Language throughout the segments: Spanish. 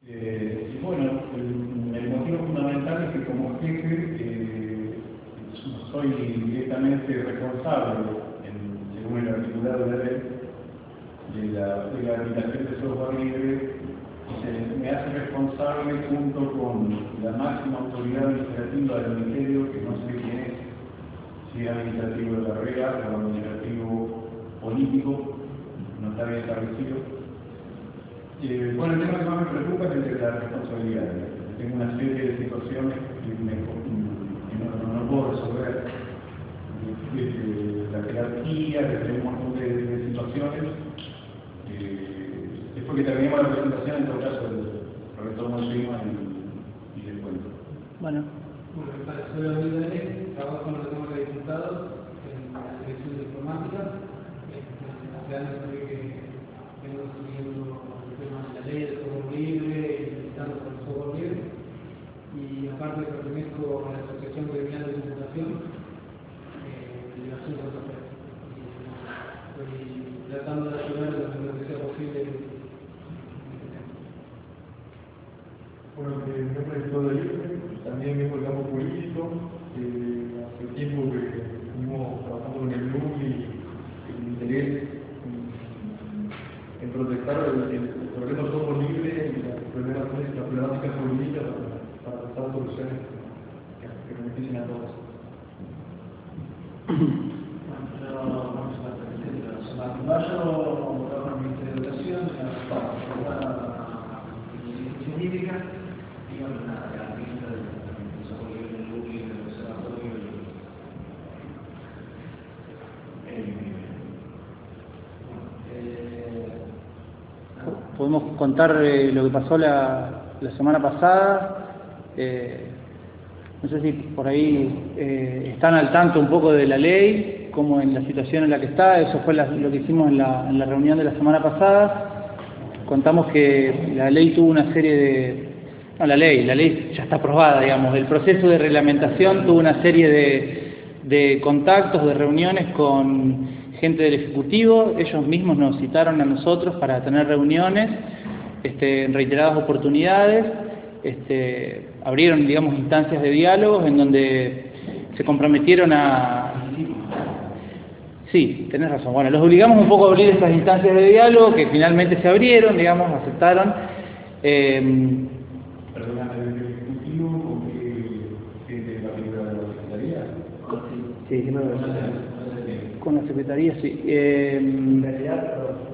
Y bueno, el motivo fundamental es que como jefe no soy directamente responsable, según el articulado de la ley, de la aplicación de software libre, y se me hace responsable junto con la máxima autoridad administrativa del Ministerio, que no sé quién es, si es administrativo de carrera o administrativo político, no está bien establecido. Bueno, el tema que más me preocupa es el de la responsabilidad. Tengo una serie de situaciones que no puedo resolver. La jerarquía, un montón de situaciones. Después que terminemos la presentación, en todo caso, retorno al tema y les cuento. Bueno, soy David Daniel, trabajo en la Cámara de Diputados en la Dirección de Informática. Hace años que vengo siguiendo el tema de la ley del software libre y militando por el software libre. Y aparte pertenezco a la Asociación Gremial de Computación, Delegación de Santa Fe. Estoy tratando de ayudar en lo que sea posible. Bueno, mi nombre es Claudio Libre, también vengo del campo político. Hace tiempo que venimos trabajando con el NUC y el interés en protestar el problema del software libre y las problemáticas jurídicas para buscar soluciones que beneficien a todos. Vamos a la presentación. Yo trabajo en el Ministerio de Educación, en la científica, y bueno, nada, la pista del desarrollo del núcleo del observatorio. podemos contar lo que pasó la semana pasada. No sé si por ahí están al tanto un poco de la ley, como en la situación en la que está. Eso fue lo que hicimos en la reunión de la semana pasada. Contamos que la ley tuvo una serie de... No, la ley ya está aprobada, digamos. El proceso de reglamentación tuvo una serie de contactos, de reuniones con gente del Ejecutivo. Ellos mismos nos citaron a nosotros para tener reuniones en reiteradas oportunidades. Abrieron, digamos, instancias de diálogos en donde se comprometieron a... Sí, tenés razón. Bueno, los obligamos un poco a abrir estas instancias de diálogo que finalmente se abrieron, digamos, aceptaron. Perdóname, ¿del Ejecutivo con qué de la figura de la Secretaría? Sí, que no lo con la Secretaría, sí. En realidad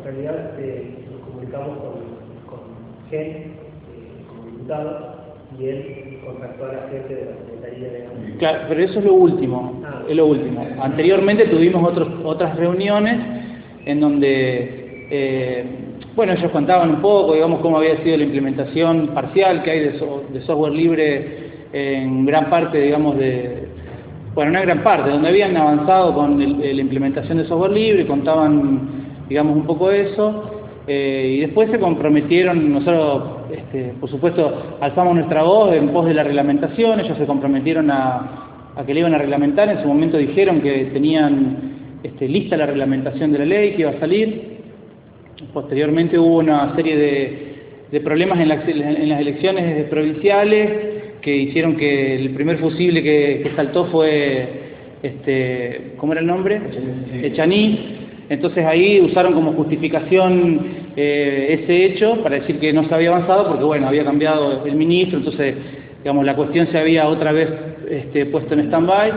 nos comunicamos con Gen, como diputado, y él contactó a la gente de la Secretaría de... Claro, pero eso es lo último, es lo último. Anteriormente tuvimos otras reuniones en donde, bueno, ellos contaban un poco, digamos, cómo había sido la implementación parcial que hay de software libre en gran parte, digamos, bueno, una gran parte, donde habían avanzado con la implementación de software libre, contaban, digamos, un poco eso. Y después se comprometieron, nosotros, por supuesto, alzamos nuestra voz en pos de la reglamentación. Ellos se comprometieron a que le iban a reglamentar. En su momento dijeron que tenían lista la reglamentación de la ley, que iba a salir. Posteriormente hubo una serie de problemas en las elecciones provinciales que hicieron que el primer fusible que saltó fue, ¿cómo era el nombre? Echaniz. Entonces ahí usaron como justificación ese hecho para decir que no se había avanzado porque, bueno, había cambiado el ministro. Entonces, digamos, la cuestión se había otra vez puesto en stand-by.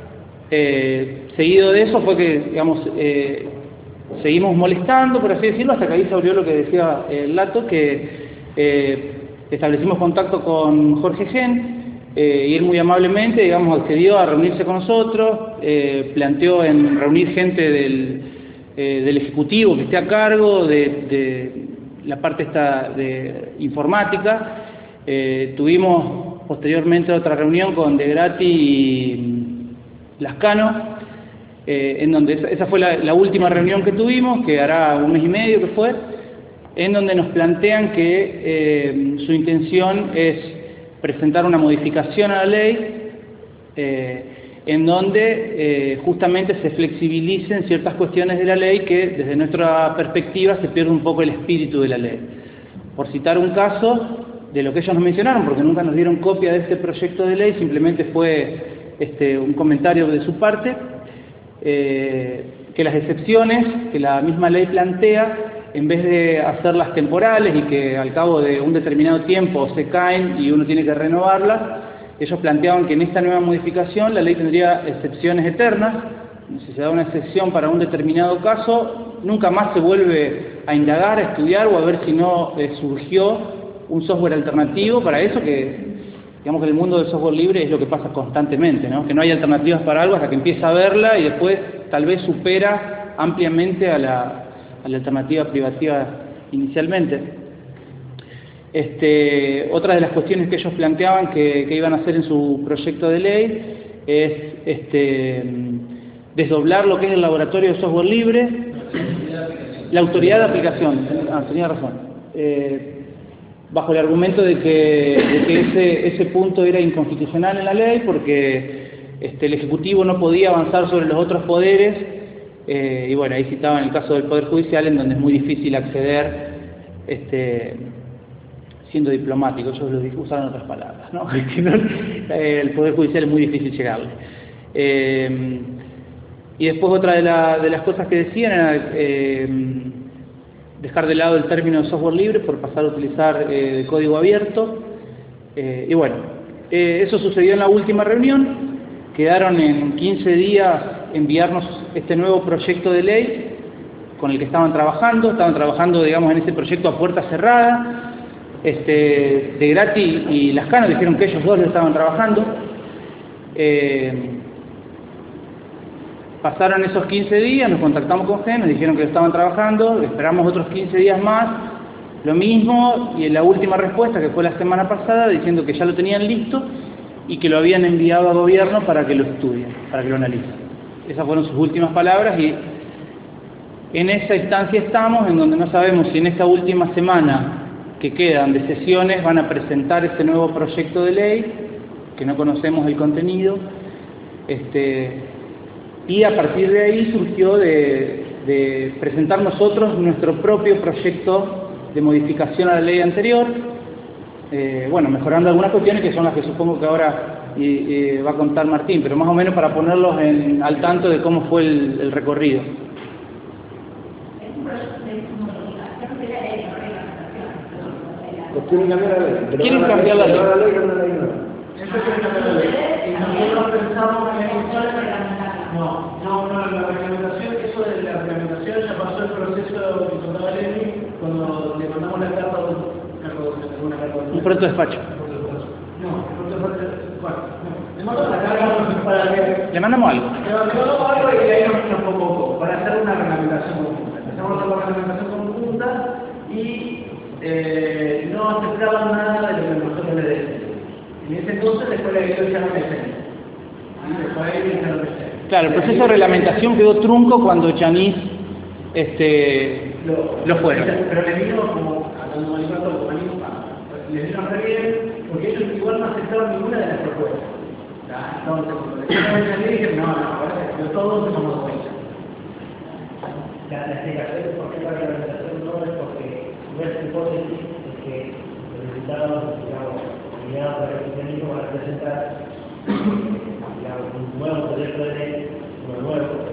Seguido de eso fue que, digamos, seguimos molestando, por así decirlo, hasta que ahí se abrió lo que decía el Lato, que establecimos contacto con Jorge Gen, y él muy amablemente, digamos, accedió a reunirse con nosotros, planteó en reunir gente del Ejecutivo que esté a cargo de la parte esta de informática. Tuvimos posteriormente otra reunión con De Grati y Lascano, en donde esa fue la última reunión que tuvimos, que hará un mes y medio que fue, en donde nos plantean que su intención es presentar una modificación a la ley en donde justamente se flexibilicen ciertas cuestiones de la ley que desde nuestra perspectiva se pierde un poco el espíritu de la ley. Por citar un caso, de lo que ellos nos mencionaron, porque nunca nos dieron copia de este proyecto de ley, simplemente fue un comentario de su parte, que las excepciones que la misma ley plantea, en vez de hacerlas temporales y que al cabo de un determinado tiempo se caen y uno tiene que renovarlas, ellos planteaban que en esta nueva modificación la ley tendría excepciones eternas. Si se da una excepción para un determinado caso, nunca más se vuelve a indagar, a estudiar o a ver si no surgió un software alternativo para eso, que digamos que en el mundo del software libre es lo que pasa constantemente, ¿no? Que no hay alternativas para algo hasta que empieza a verla y después tal vez supera ampliamente a la alternativa privativa inicialmente. Otra de las cuestiones que ellos planteaban que iban a hacer en su proyecto de ley es desdoblar lo que es el laboratorio de software libre, la autoridad de aplicación, tenía razón, bajo el argumento de que ese punto era inconstitucional en la ley porque el Ejecutivo no podía avanzar sobre los otros poderes, y bueno, ahí citaban el caso del Poder Judicial, en donde es muy difícil acceder siendo diplomático. Ellos usaron otras palabras, ¿no? El Poder Judicial es muy difícil llegarle. Y después otra de las cosas que decían era dejar de lado el término de software libre por pasar a utilizar código abierto. Y bueno, eso sucedió en la última reunión. Quedaron en 15 días enviarnos este nuevo proyecto de ley con el que estaban trabajando, digamos, en ese proyecto a puerta cerrada. De Grati y Lascano dijeron que ellos dos lo estaban trabajando. Pasaron esos 15 días, nos contactamos con GEN, nos dijeron que lo estaban trabajando, esperamos otros 15 días más, lo mismo, y en la última respuesta, que fue la semana pasada, diciendo que ya lo tenían listo y que lo habían enviado a gobierno para que lo estudien, para que lo analicen. Esas fueron sus últimas palabras y en esa instancia estamos, en donde no sabemos si en esta última semana que quedan de sesiones van a presentar este nuevo proyecto de ley, que no conocemos el contenido, y a partir de ahí surgió de presentar nosotros nuestro propio proyecto de modificación a la ley anterior, bueno, mejorando algunas cuestiones que son las que supongo que ahora va a contar Martín, pero más o menos para ponerlos al tanto de cómo fue el recorrido. Quieren cambiar la ley. Quieren cambiar la ley. Eso quiere cambiar la ley. Y nosotros pensamos la reglamentación, eso de la reglamentación ya pasó el proceso que contaba Lenny cuando le mandamos la carta un pronto despacho. Le mandamos la carta para que... Le mandamos algo. Le mandamos algo y ahí nos convocó para hacer una reglamentación conjunta. Empezamos a hacer una reglamentación conjunta y no aceptaban nada de lo que nosotros le decíamos. En ese entonces después le dio ya un escenario. Y después ahí ya lo escenario. Claro, el proceso de reglamentación quedó trunco cuando Chanis lo fueron. Pero le vino como, hablando de Alberto, le vino re bien, porque ellos igual no aceptaron ninguna de las propuestas. Entonces, cuando le dijeron, no, ahora todos somos cuenta. La explicación de por qué la reglamentación no es porque nuestra hipótesis es que los diputados, digamos, alineados para el cristianismo van a presentar un nuevo proyecto de ley, un nuevo proyecto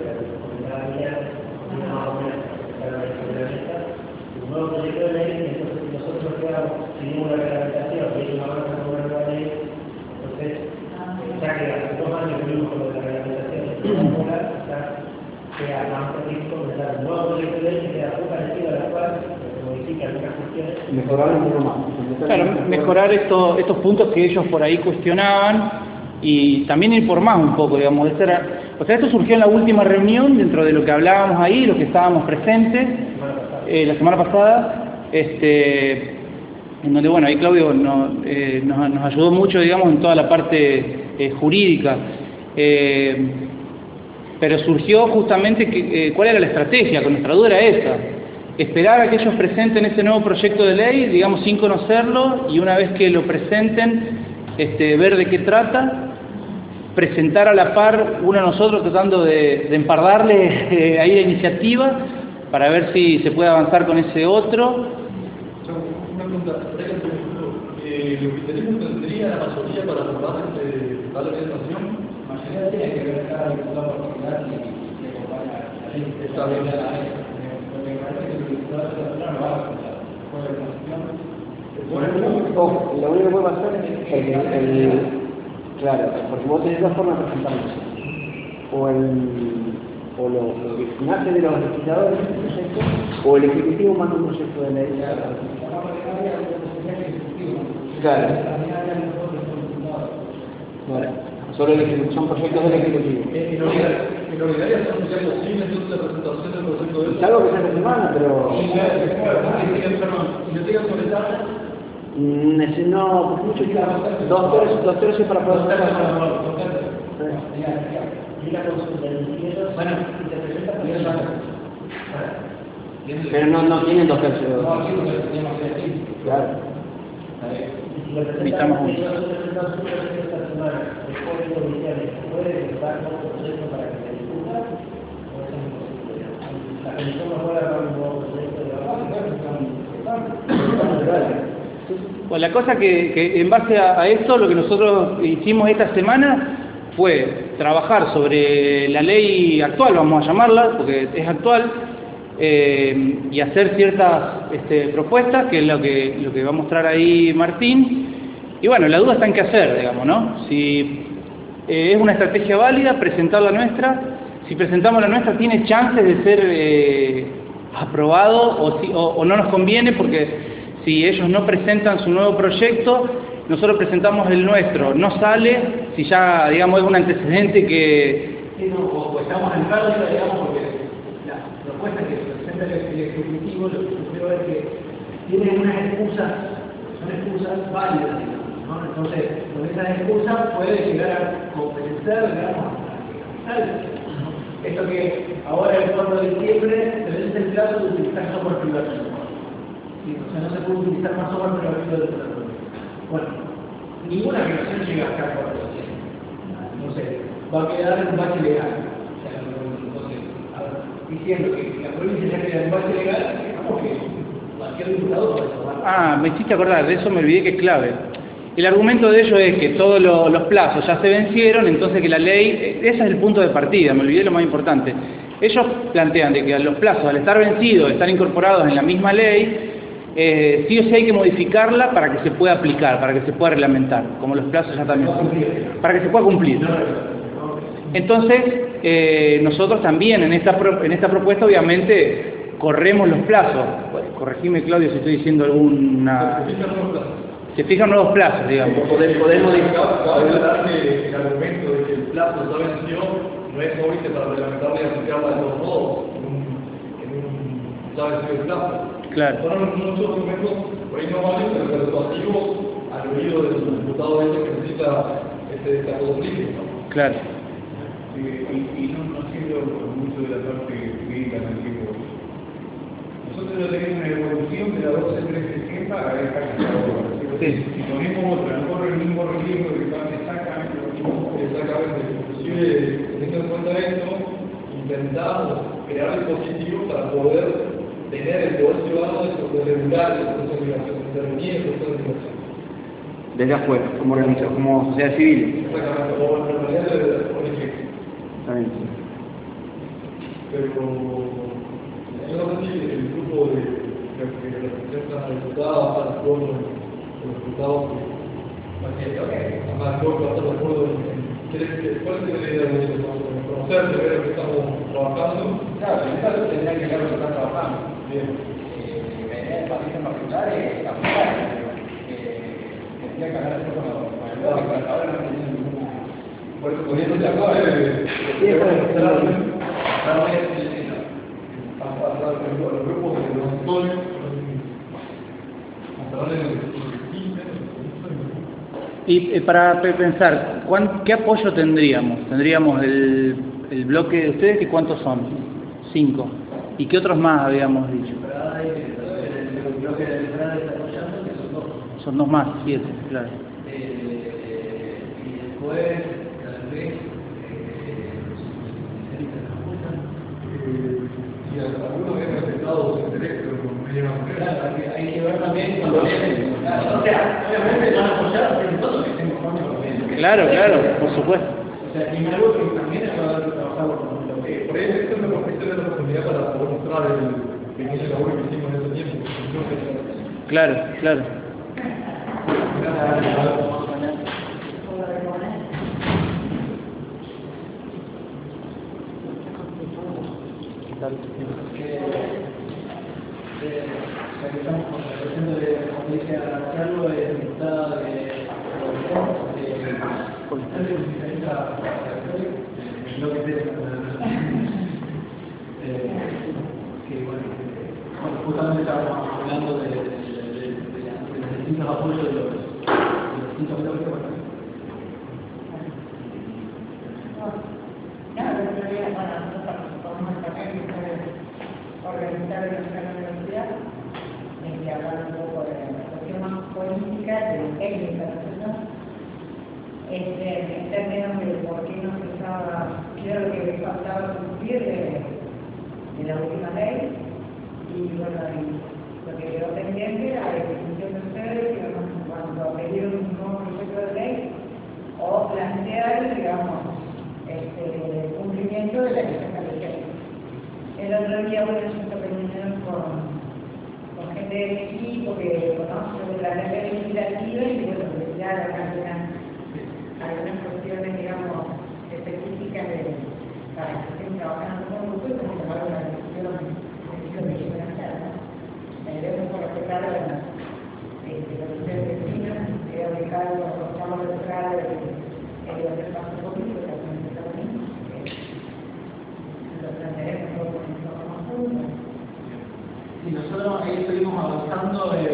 de ley, entonces si nosotros nos quedamos sin una reglamentación y ellos van a poner una ley, entonces ya que hace 2 años vivimos con la reglamentación ya sea más preciso comenzar un nuevo proyecto de ley que sea muy parecido a la cual se modifican algunas cuestiones. Mejorar un poco más. Claro, mejorar estos puntos que ellos por ahí cuestionaban y también ir por más un poco, digamos. O sea, esto surgió en la última reunión, dentro de lo que hablábamos ahí, los que estábamos presentes, la semana pasada, en donde, bueno, ahí Claudio nos ayudó mucho, digamos, en toda la parte jurídica. Pero surgió justamente cuál era la estrategia, que nuestra duda era esa. Esperar a que ellos presenten ese nuevo proyecto de ley, digamos, sin conocerlo, y una vez que lo presenten, ver de qué trata, presentar a la par uno a nosotros tratando de empardarle ahí la iniciativa para ver si se puede avanzar con ese otro. Una pregunta, por ejemplo, la mayoría para lograr la legalización? La mayoría tiene que ver cada diputado particular y acompaña a la ley. Está bien. Lo que parece que el diputado particular no va a aceptar. Fue de constitución. Ojo, lo único que puede pasar es que claro, porque vos tenés dos formas de presentarlo. O lo que nace de los legisladores del proyecto, o el Ejecutivo manda un proyecto de ley. Claro. Bueno, solo son proyectos del Ejecutivo. En realidad sería posible entonces la presentación del proyecto de ley. Es algo que se hace semana, pero... Y lo tienen sobre tabla. No, mucho dos tercios para poder hacer Y la consulta de ingresos y se presenta pero no tienen dos tercios. No, aquí lo que teníamos que decir. Claro. y si lo presentamos esta semana, después de comisiones, ¿puede dar otro proyecto para que se discuta? ¿O eso es imposible? La comisión no puede dar un nuevo proyecto de Pues la cosa que en base a esto, lo que nosotros hicimos esta semana fue trabajar sobre la ley actual, vamos a llamarla, porque es actual, y hacer ciertas propuestas, que es lo que va a mostrar ahí Martín. Y bueno, la duda está en qué hacer, digamos, ¿no? Si es una estrategia válida, presentar la nuestra. Si presentamos la nuestra, ¿tiene chances de ser aprobado o no nos conviene? Porque si ellos no presentan su nuevo proyecto, nosotros presentamos el nuestro, no sale, si ya, digamos, es un antecedente que... Sí, no, o estamos en pérdida, digamos, porque la propuesta que presenta el Ejecutivo, lo que sucede es que tiene unas excusas, son excusas válidas, digamos, ¿no? Entonces, con esas excusas puede llegar a convencer, digamos, a esto que ahora el 4 de diciembre se vence el plazo de utilizar software privativo. ¿Sí? O sea, no se puede utilizar más software privativo de operadores. Bueno, ninguna relación llega acá al 4 de diciembre. Entonces, va a quedar en un bache legal. O sea, entonces, diciendo que la provincia ya queda en un bache legal, digamos que cualquier diputado puede tomar. Me hiciste acordar, de eso me olvidé que es clave. El argumento de ellos es que todos los plazos ya se vencieron, entonces que la ley, ese es el punto de partida, me olvidé lo más importante. Ellos plantean de que los plazos, al estar vencidos, estar incorporados en la misma ley, sí o sí hay que modificarla para que se pueda aplicar, para que se pueda reglamentar, como los plazos ya también, para que se pueda cumplir. Entonces, nosotros también en esta propuesta, obviamente, corremos los plazos. Corregime, Claudio, si estoy diciendo alguna... Se fijan nuevos plazos, digamos. Podemos aclarar que el argumento de que el plazo ya venció no es obvio para reglamentarla y aplicarla de todos modos en un ya vencido el plazo. Claro. Son muchos argumentos por ahí no válidos, pero persuasivos al oído de los diputados que necesita este acordismo. Claro. Y no siendo mucho de la parte jurídica también. Nosotros ya tenemos una evolución de la 12.360 a esta que está ahora. Sí. Si ponemos otra, no corre el mismo riesgo de que pase exactamente lo mismo. Exactamente. Inclusive, teniendo en cuenta esto, intentamos crear dispositivos para poder tener el poder ciudadano de regular el proceso de migración, intervenir el proceso de migración. Desde afuera, como organización, como sociedad civil. Exactamente, o en realidad de ONG. También. Pero yo no sé si el grupo que representa a la diputada está de acuerdo con los diputados que además creo que va a estar de acuerdo en cuál es la idea de conocer, de ver lo que estamos trabajando. Claro, en esta tendría que ver lo que está trabajando. Bien. La idea del partido en particular es aplicar. Tendría que hablar esto con el gobierno, pero ahora no tiene ninguna. Por eso, poniéndose de acuerdo, los grupos de los sectores, Y para pensar, ¿qué apoyo tendríamos? Tendríamos el bloque de ustedes, que ¿cuántos son? 5. ¿Y qué otros más habíamos dicho? El bloque de entrada desarrollando, que son 2. Son 2 más, 7, claro. Y después, tal vez, y algunos habían respetado los intereses, pero con Claro, hay que ver también cuando leen. O sea, obviamente van a apoyar en todo lo que estemos jugando. Claro, por supuesto. O sea, y algo que también es para trabajar con lo que... Por eso esto me ofrece la oportunidad para poder mostrar el pequeño labor que hicimos en ese tiempo. Claro. Ya que estamos con la cuestión de Patricia Carlos, diputada de lo que justamente estábamos hablando de los distintos apoyos de los distintos bloques. Claro, el otro día, bueno, nosotros podemos también organizar en la universidad, en que hablar un poco de la cuestión más política, de técnica, ¿no? En términos de por qué no se estaba, qué era lo que faltaba cumplir de la última ley, y bueno, lo que quedó pendiente era la definición de ustedes, digamos, cuando pedieron un nuevo proyecto de ley, o plantear, digamos, el cumplimiento de la ley. El otro día hubo una reunión con gente del equipo que conoce de la ley legislativa y bueno, ya algunas cuestiones, digamos, específicas para que estén trabajando con nosotros, como tomar una decisión que quieren hacer, ¿no? Debemos respetar lo que ustedes decidan, que es el cargo, estamos de tocar el espacio político, también está bien, lo plantearemos todo con nosotros. Si nosotros ahí estuvimos avanzando por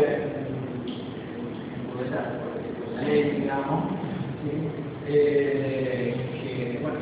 la ley, digamos, que bueno,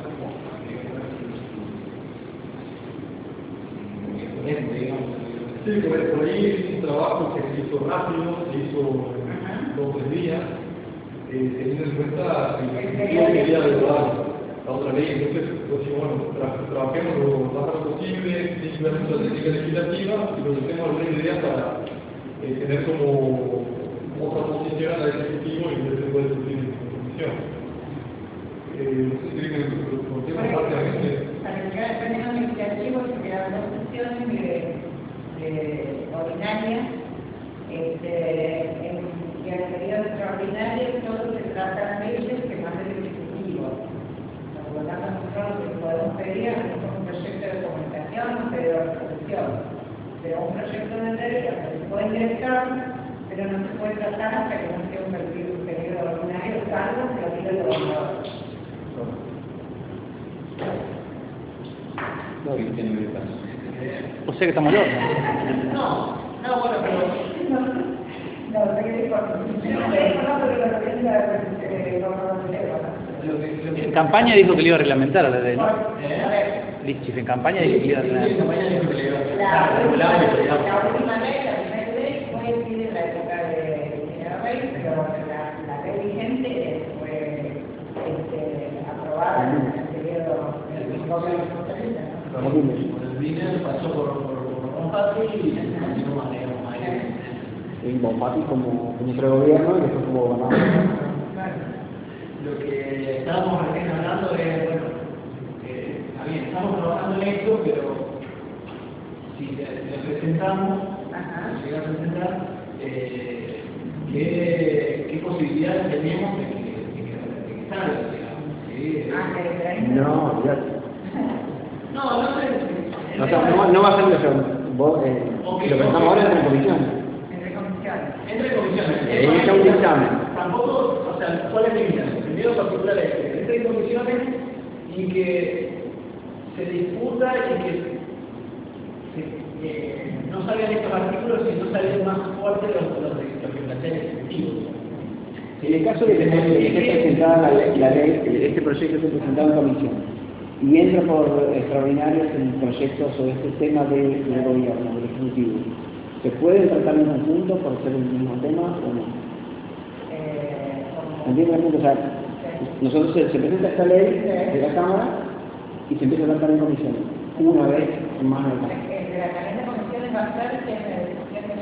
Sí, por ahí un trabajo que se hizo rápido, se hizo en 2 o 3 días, teniendo en cuenta que yo quería derogar la otra ley. Entonces, bueno, trabajemos lo más rápido posible, sin ver mucha técnica legislativa, y presentemos alguna idea para tener como otra posición al Ejecutivo y ver si puede discutir en comisión. No sé si quieren que lo contemos rápidamente. Para llegar al término legislativo se quedaron 2 sesiones ordinarias, y en el periodo extraordinario solo se tratan leyes que manda el Ejecutivo. Por lo tanto, nosotros lo que podemos pedir es un proyecto de documentación, un pedido de resolución, pero un proyecto de ley que se puede ingresar, pero no se puede tratar hasta que no sea un periodo ordinario, salvo que lo pida el gobernador. O sea que estamos locos. No, bueno, pero... No, sé qué dijo. En campaña dijo que le iba a reglamentar a la ley, ¿no? Lichis, en campaña dijo que le iba a reglamentar. La última ley, la primera ley, fue de la época de General Rey, pero la ley vigente fue aprobada en el periodo del gobierno socialista, ¿no? El dinero pasó por Bonfatti y continuó ahí. Y Bonfatti como ministro de gobierno y después como gobernador. Lo que estábamos recién hablando es, bueno, está bien, estamos trabajando en esto, pero si le presentamos, si llega a presentar, ¿qué posibilidades tenemos de que salga, digamos? ¿Sí? No, ya. No sé. O sea, no va a ser lo que presentamos ahora es en comisión. Entre comisiones. Es un dictamen. Tampoco, o sea, ¿cuál es mi idea? Primero particular es que entre comisiones y que se discuta y que no salgan estos artículos, sino salgan más fuertes los que plantea el Ejecutivo. En el caso de que esté presentada la ley, este proyecto esté presentado en comisión y entra por extraordinarios en proyectos sobre este tema del gobierno, del Ejecutivo, ¿se pueden tratar en conjunto por ser el mismo tema o no? ¿Entienden el punto? O sea, nosotros se presenta esta ley de la Cámara y se empieza a tratar en comisión, una vez en mano de la Cámara. La cadena de comisiones va a ser que en el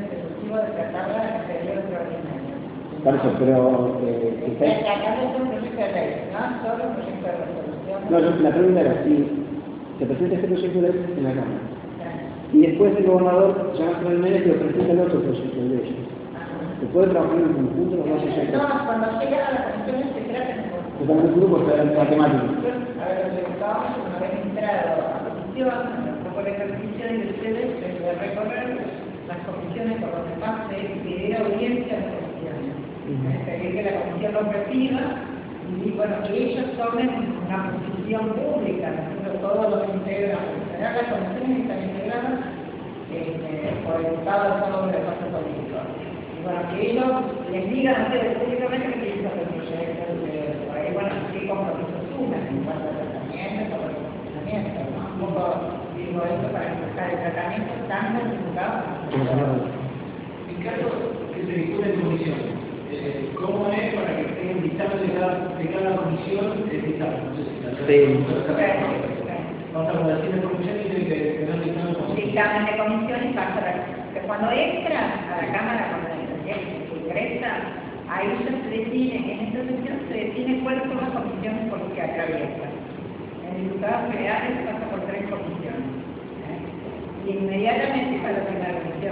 objetivo de tratarla en el periodo extraordinario. Por eso, pero... Tratarlo es un proyecto de ley, no solo un proyecto de resolución. No, la pregunta era si se presenta este proyecto de ley en la Cámara. Y después el gobernador llama a el medio y lo presenta el otro proyecto de ley. ¿Se puede trabajar en conjunto los dos proyectos? No, cuando llegan a la comisión se trata en conjunto. Estamos en el grupo, está en matemáticas. A ver, los diputados, una vez entrado a comisión, nos propone el ejercicio y ustedes de recorrer las comisiones por donde pase y pedir audiencia a las comisiones. Pedir que la comisión lo reciba y bueno, que ellos tomen una posición pública, nosotros todos los que integran, las comisiones están integradas por el Estado de todos los espacios políticos. Y bueno, que ellos les digan a ustedes públicamente que tienen que hacer proyectos, por ahí, bueno, qué compromisos suman en cuanto al tratamiento, por el funcionamiento, ¿no? Un poco digo esto para empezar el tratamiento tanto en diputados como En caso que se discute en comisión, ¿cómo es para que tenga un dictamen de cada comisión el dictamen? No sé si la vamos a decir en comisión y tiene que tener un dictamen de comisión. dictamen de comisión y pasa que cuando entra a la Cámara, cuando ingresa, ahí ya se define, en esta sesión se define cuáles son las comisiones políticas que atraviesan. En diputados federales pasa por 3 comisiones. Y inmediatamente está la primera comisión.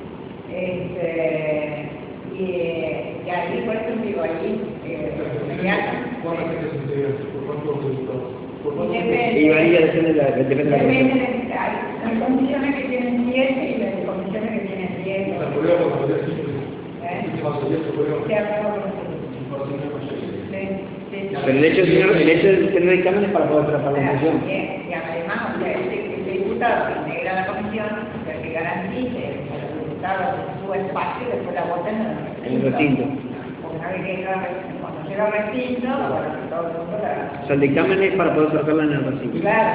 Y ahí, por eso digo, ahí, inmediatamente. ¿Cuántas veces se integran? ¿Por cuántos diputados? Y varía, depende de la comisión. Hay comisiones que tienen 7 y hay comisiones que tienen 10. O sea, podríamos hacer así, pero el hecho de tener dictamen es para poder tratar la comisión. Y además, el diputado que integra la comisión, que garantice a los diputados su espacio y después la voten en el recinto. Porque una vez que cuando llega al recinto, bueno, todo el mundo la... O sea, el dictamen es para poder tratarla en el recinto. Claro.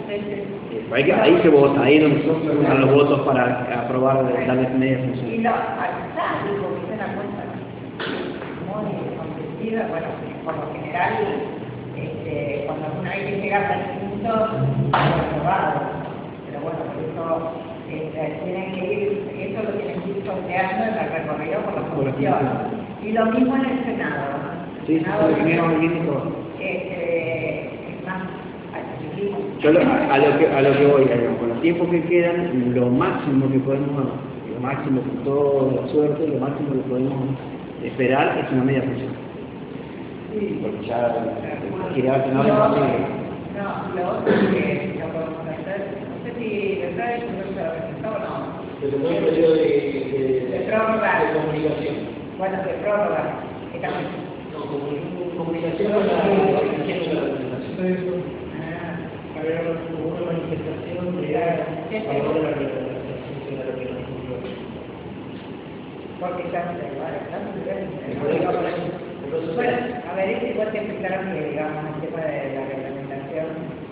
Ahí se vota, ahí es donde se usan los votos para aprobar darle media función. Y los alzados, porque es una cuenta muy competitiva, bueno, por lo general, cuando uno hay que llegar al punto, es aprobado. Pero bueno, por eso tienen que ir, eso lo tienen que ir sorteando en el recorrido por la comisión. Y lo mismo en el Senado. Sí, Senado, primero el mismo todo. es más, yo a lo que voy, con los tiempos que quedan, lo máximo que podemos, lo máximo con toda la suerte, lo máximo que podemos esperar es una media función. Sí. Porque ya quiere no es posible. No, lo otro que lo podemos hacer, no sé si verdad es que no se lo presentó o no. Pero no hay periodo de prórroga. De comunicación. Bueno, de prórroga. No, comunicación con la organización de la presentación. Hubo una manifestación de favor de la representación de la organización. Porque ya se va, bueno, a ver, es igual que explicaron que, digamos, el tema de la reglamentación,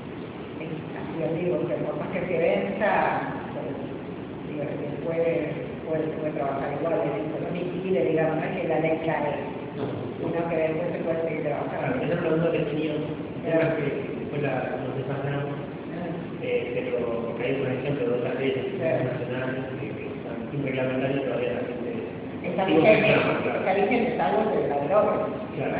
así os digo, que por más que se venza, digo, que puede trabajar igual, eso no impide, digamos, no es que la ley cae, sino que después se puede seguir trabajando. Esa es la duda que teníamos, era que después nos desfasamos, pero porque hay un ejemplo de otras leyes nacionales que están sin reglamentarios todavía la gente... Está vigente, salvo de la droga. Claro.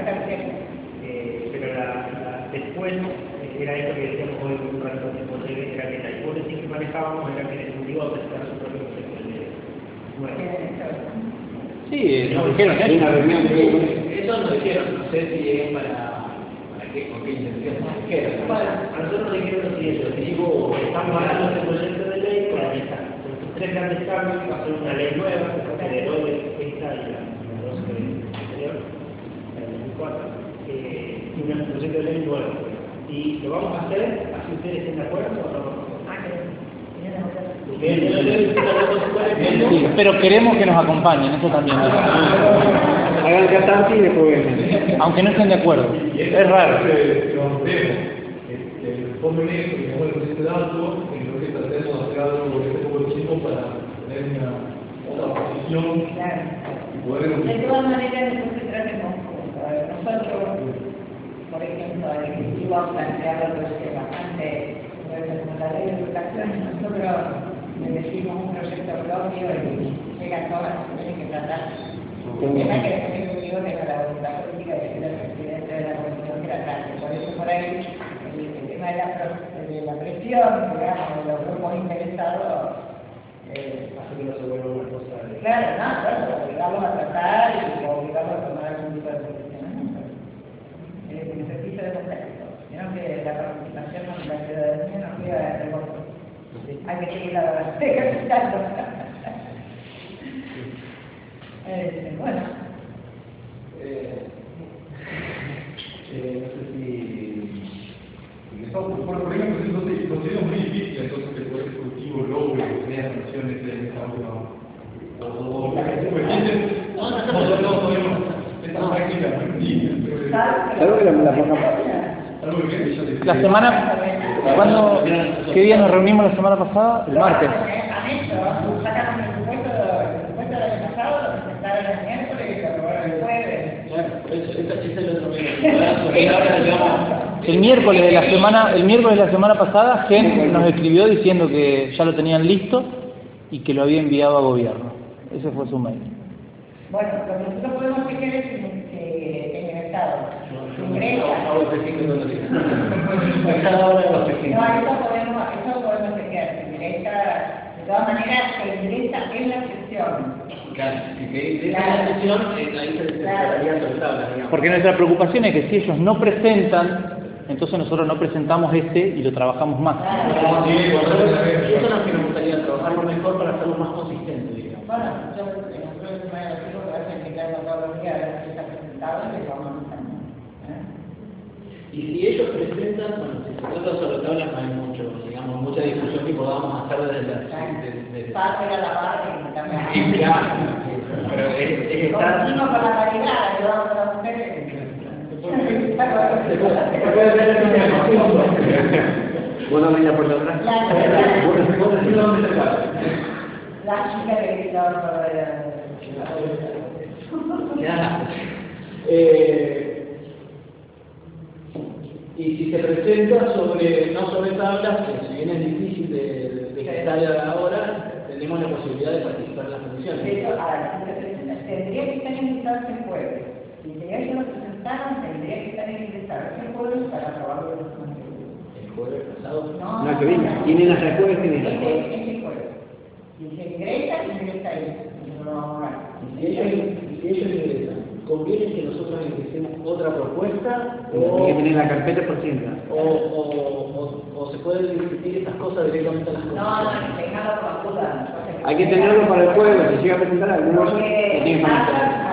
Pero después era esto que decíamos hoy con un rato de poder, era que la hipótesis que manejábamos era que el Ejecutivo aceptara su propio proyecto de ley. Bueno. Sí, nos dijeron que hay una reunión de... Eso nos dijeron, no sé si es para qué, con qué intención nos dijeron. A nosotros nos dijeron lo siguiente, digo, estamos hablando de este proyecto de ley con sus 3 grandes cambios, va a ser una ley nueva, que derogó esta y la 12 anterior, la 2004, y un proyecto de ley nuevo. Y lo vamos a hacer, así ustedes estén de acuerdo o no. Sí, pero queremos que nos acompañen, eso también. Hagan catarte y después ven. Aunque no estén de acuerdo. Es raro. El fondo negro, que es el presidente de alto, creo que tratemos de hacer algo en este poco de tiempo para tener otra posición y poder... De todas maneras, después se trata en conjunto. Nosotros, por ejemplo, el Ejecutivo ha planteado bastante, como la ley de educación, nosotros le decimos un proyecto propio y llegan todas las que tienen que tratar. El tema es que después yo digo que la voluntad política de la presidenta de la comisión que la trate. Por eso por ahí el tema de la presión, digamos, de los grupos interesados, Hace que no se vuelva una cosa de... claro, no, claro, obligarlos a tratar y obligarlos a tomar algún tipo de posicionamiento. Es un ejercicio democrático. Vieron que la participación en la ciudadanía no queda de voto. Hay que seguir ejercitando. Bueno. No sé si... Por ejemplo, entonces, considero muy difícil entonces que el Poder Ejecutivo logre tener sanciones en esta última. O no podemos. Esta práctica no existe. Salvo que la pongamos. La semana, ¿qué día nos reunimos la semana pasada? El martes. Han hecho, sacaron el presupuesto del año pasado, lo presentaron el miércoles y lo aprobaron el jueves. Bueno, ese es el otro medio. El miércoles de la semana pasada, Gen nos escribió diciendo que ya lo tenían listo y que lo había enviado a gobierno. Ese fue su mail. Bueno, lo que nosotros podemos chequear es que en el Estado ingresa. No, eso podemos chequear. Si ingresa, de todas maneras, que ingresa en la sesión. Claro, si ingresa en la sesión, ahí se estaría sobre tabla, digamos. Porque nuestra preocupación es que si ellos no presentan, entonces nosotros no presentamos y lo trabajamos más. Eso es lo que nos gustaría trabajarlo mejor para hacerlo más consistente, digamos. Bueno, yo en el próximo año digo que vas a indicarlo todos los días a ver si está presentado y le vamos a hacer. Y si ellos presentan, bueno, si se trata sobre tablas no hay mucho, digamos, mucha discusión que podamos hacer desde la... Para ir a la barra y también. Claro, pero es estar... Continuo con la calidad, ayudamos a las mujeres. Se puede ver el mismo. Bueno, venga por atrás. Vos decís dónde se para. La chica que gritaba por y si se presenta no sobre tablas, que si bien es difícil de gestar ahora, tenemos la posibilidad de participar en las comisiones. De hecho, tendría que estar invitado el jueves. Si ellos lo presentaron, tendría que estar invitado el jueves para aprobarlo de los comisiones. El jueves pasado. No, que venga. Tienen hasta el jueves que viene. Este jueves. Si se ingresa ahí. Nosotros lo vamos a ver. Y si ellos ingresan, ¿conviene que nosotros ingresemos otra propuesta? Tiene que tener la carpeta por ciento. O se pueden discutir estas cosas directamente a las comisiones. No, tengamos por duda. Hay que tenerlo para el jueves. Si llega a presentar algunos, lo tienen que manejar.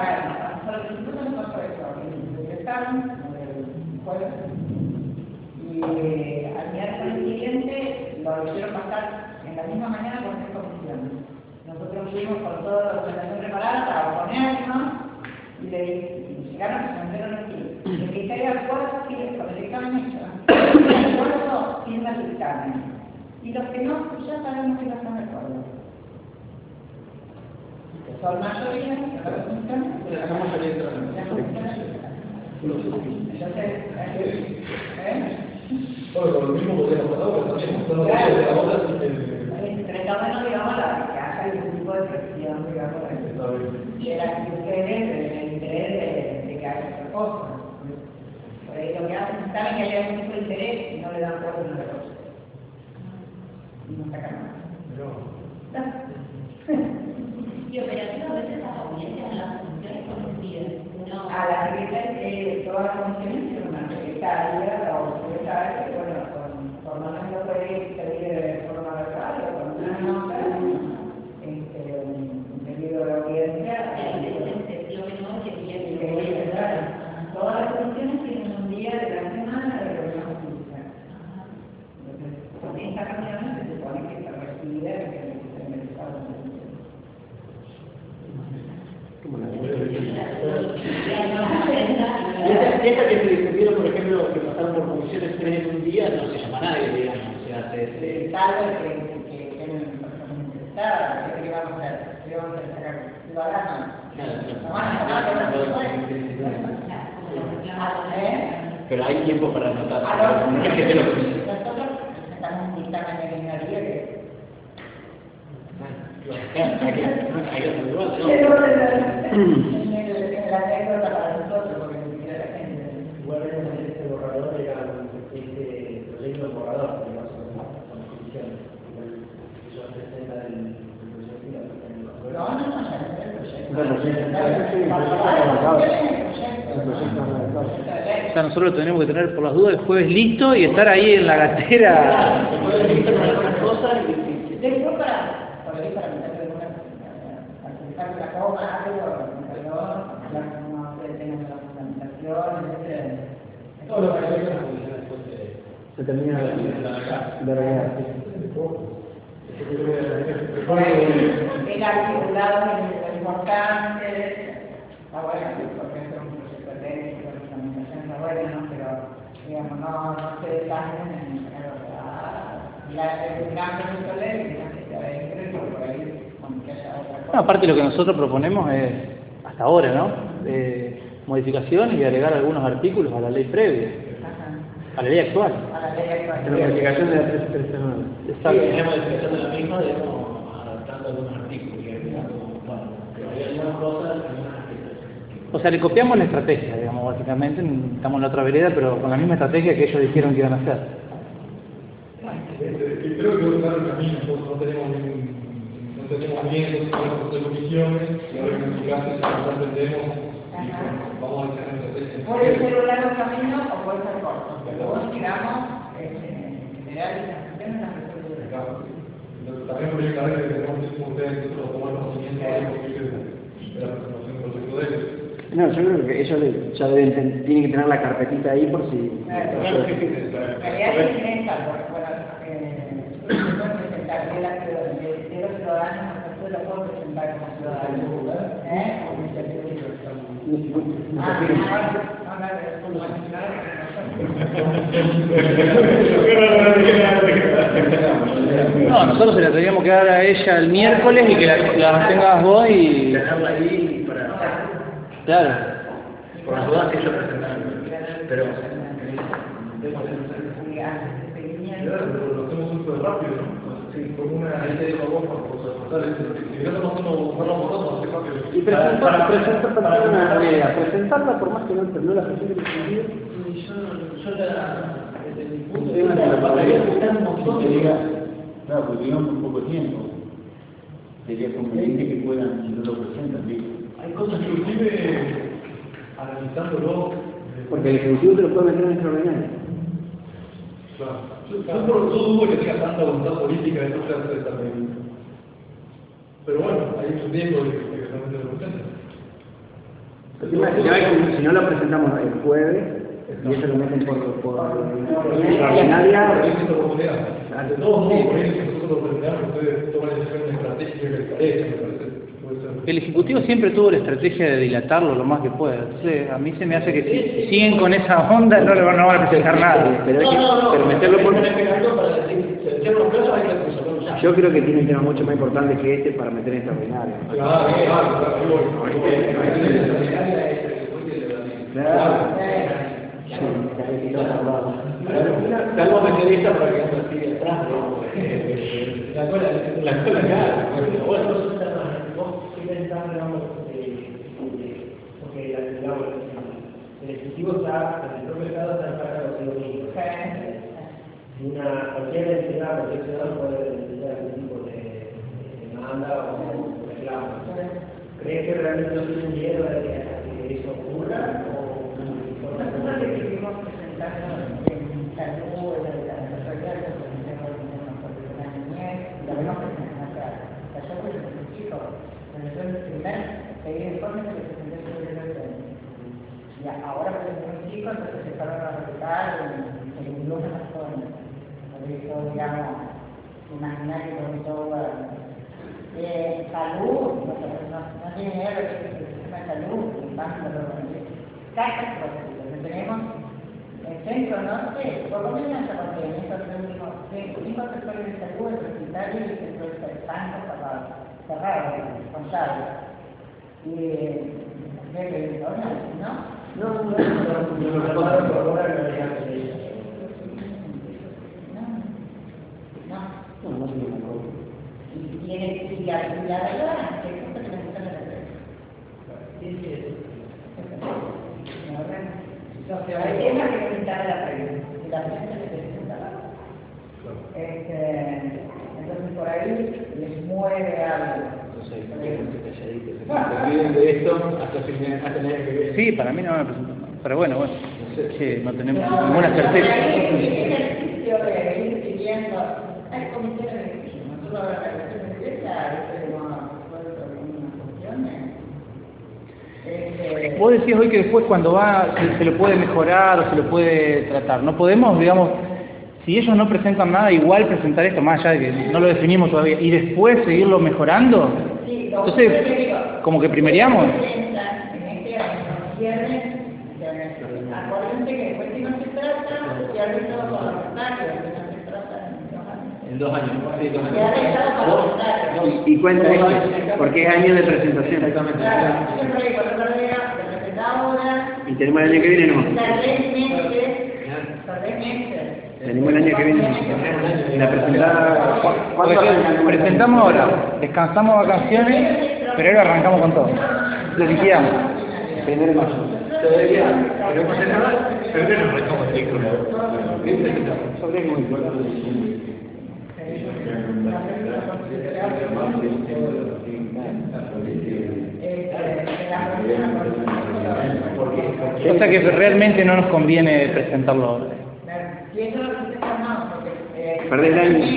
Y al miércoles siguiente lo hicieron pasar en la misma mañana por 3 comisiones. Nosotros fuimos con toda la documentación preparada para oponernos y llegaron a presentaron aquí. El que esté de acuerdo, con el dictamen hecho, de acuerdo, firma el dictamen. Y los que no, ya sabemos que no están de acuerdo. Son mayoría, son la comisión. La mayoría de Bueno, lo mismo podríamos hacer ahora también. Pero no digamos que haya algún tipo de presión, digamos, de las que ustedes, del interés de que haga otra cosa. Por ahí lo que hacen, saben que hay algún tipo de interés y no le dan fuerza a otra cosa. Y no sacan nada. Y operativamente las audiencias en las funciones conocidas. A la secretaria, todas las comisiones tienen una secretaria o secretaria que, bueno, por lo menos puede pedir de forma verbal o con una nota, un pedido de audiencia. Todas las comisiones tienen un día de la semana de reunión jurídica. Entonces, con esta reunión se supone que se recibe que se en el Estado. Esta que se discutieron, por ejemplo, que pasaron por comisiones 3 en un día, no se llama nadie, digamos. O sea, tal vez que tienen personas interesadas, ¿qué vamos a hacer? ¿Qué vamos a sacar? ¿Lo harán? Pero hay tiempo para anotar. Nosotros presentamos un dictamen de minoría que... Hay la anécdota para nosotros, porque ni siquiera la gente. Igual este borrador era este proyecto de borrador, que no son constituciones. Ellos presentan el proyecto y la No, ya es el proyecto. O sea, nosotros lo tenemos que tener por las dudas el jueves listo y estar ahí en la gatera. Después por ahí para meterle una, utilizar la coma, algo, hablar con ustedes tengan la fundamentación, etc. Todo lo que hay que hacer después Se termina de regar. El articulado es lo importante. Está bueno, porque es un proyecto técnico, la fundamentación está buena, ¿no? Pero, digamos, no se detallen en el gran proyecto de ley, que sea de decreto, por ahí, que haya otra cosa. No, aparte lo que nosotros proponemos es, hasta ahora, ¿no? Modificaciones y agregar algunos artículos a la ley previa, a la ley actual. A la ley actual. La modificación de la 339. Exacto. Sí, la modificación de la misma, digamos, adaptando algunos artículos y agregando, bueno, pero hay algunas cosas, algunas aspectos. O sea, le copiamos la estrategia, digamos, básicamente, estamos en la otra vereda, pero con la misma estrategia que ellos dijeron que iban a hacer. Creo que buscar el camino, nosotros no tenemos miedo, tenemos de comisiones, y ahora que en mi caso si nos aprendemos, vamos a hacer una estrategia. Puede ser un largo camino o puede ser corto, pero vos digamos, generar esas cuestiones en la resolución. También proyectarles que tenemos que ustedes nosotros tomar conocimiento de lo que de la presentación del proyecto de ellos. No, yo creo que ellos ya tienen que tener la carpetita ahí por si... Claro, en realidad tienen esta, porque bueno, pueden presentar de los ciudadanos, nosotros lo podemos presentar como ciudadanos, como No, nosotros se la teníamos que dar a ella el miércoles y que la mantengas vos y... Dejarla ahí para... Claro. Por las dudas que ellos presentaron. Pero... Claro, pero lo hacemos súper rápido, ¿no? Sí, con una idea de favor para portales. Si no hacemos nosotros, hace rápido. Y presentarla por más que no terminó la sesión de discutir. Yo desde mi punto de Tema vista, de la la parte que partida, un montón que de diga, claro, porque llevamos muy poco tiempo. Sería conveniente que puedan, si no lo presentan, digo. Hay cosas que inclusive, analizándolo... Porque el Ejecutivo te lo puede meter en extraordinario. Claro. Yo dudo que tenga tanta voluntad política de no hacer esta medida. Pero bueno, hay un riesgo de que realmente lo presenten. Si no lo presentamos el jueves, y eso lo meten por extraordinaria... De todos modos, por ahí, si nosotros lo presentamos, ustedes toman la decisión de estrategia que les parece, me parece. El Ejecutivo siempre tuvo la estrategia de dilatarlo lo más que pueda. Entonces, a mí se me hace que si siguen con esa onda no van a presentar nada. Pero meterlo por... esperando para decir, se cierran los plazos, hay que resolverlo ya. Yo creo que tiene un tema mucho más importante que este para meter en extraordinario. Claro. Salvo periodista para que no así atrás, la cola acá. Bueno, vos qué pensás, digamos, porque digamos, el Ejecutivo está, el propio Estado está encargado de lo mismo. Cualquier entidad, cualquier ciudadano puede necesitar algún tipo de demanda o reclamo. ¿Crees que realmente no tienen miedo de que eso ocurra? Nosotros le seguimos presentando en salud, en la autoridad de la niñez, y lo vemos presentando acá. Yo presento a los chicos, cuando yo en el primer pedí informes que presenté sobre el docente. Y ahora presento a un chico, entonces se fueron a replicar en el grupo de personas. Por eso, digamos, imaginario con todo. Salud, no tiene idea de lo que es el sistema de salud, el banco de los cajas próximas. Tenemos el centro norte, por lo menos hasta cuando en estos últimos 5 sectores de salud, el hospital y el centro de banco cerrado, responsable. Y ¿no? Y la verdad es que esto que necesitan es la prensa. Sí, sí, eso. La verdad, hay temas que necesitan la prensa, y la prensa necesita la entonces por ahí les mueve algo. Entonces, se olviden de esto hasta tener que ver. Sí, para mí no me presentó nada. Pero bueno, sí, no tenemos No, ninguna certeza. el ejercicio de ir siguiendo, hay comisiones de elección. Nosotros ahora la elección de iglesia, hemos resuelto algunas cuestiones. Vos decías hoy que después cuando va se lo puede mejorar o se lo puede tratar. No podemos, digamos, si ellos no presentan nada, igual presentar esto, más allá de que no lo definimos todavía, y después seguirlo mejorando. Sí, entonces, como que primeríamos. En este año, viernes, acuérdense que después si no se trata, se ha arreglado con los notarios, que no se trata En 2 años. Sí, 2 se ha arreglado con los años. notarios. Y cuenta esto, porque es año de presentación. Exactamente. Claro, siempre hay cuando perdera, se presenta ahora. Y tenemos el año que viene, ¿no? Perdés meses. Tenemos el año que viene. La presentada. Presentamos ahora, descansamos vacaciones, pero ahora arrancamos con todo. Lo liquidamos. 1 de mayo. Todavía, pero no pasa nada, pero no arrancamos el ciclo. ¿Qué presentamos? Sobre muy importante. O sea que realmente no nos conviene presentarlo ahora. Si eso lo presentan más, porque Perdés el año.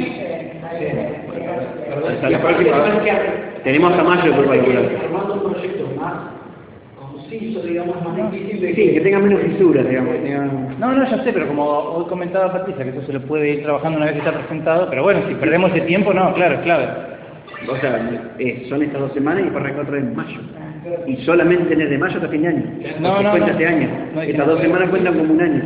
Hasta la próxima. Tenemos hasta mayo por calcular. Armando un proyecto más conciso, digamos, más difícil de Sí, que tenga menos fisuras, digamos. No, ya sé, pero como hoy comentaba Patricia, que eso se lo puede ir trabajando una vez que está presentado, pero bueno, si perdemos ese tiempo, no, claro, es clave. O sea, son estas 2 semanas y para arrancar otra vez en mayo. Y solamente tenés de mayo hasta fin de año. No, Porque no, cuenta no. este año. No hay que Estas no. 2 semanas cuentan como un año.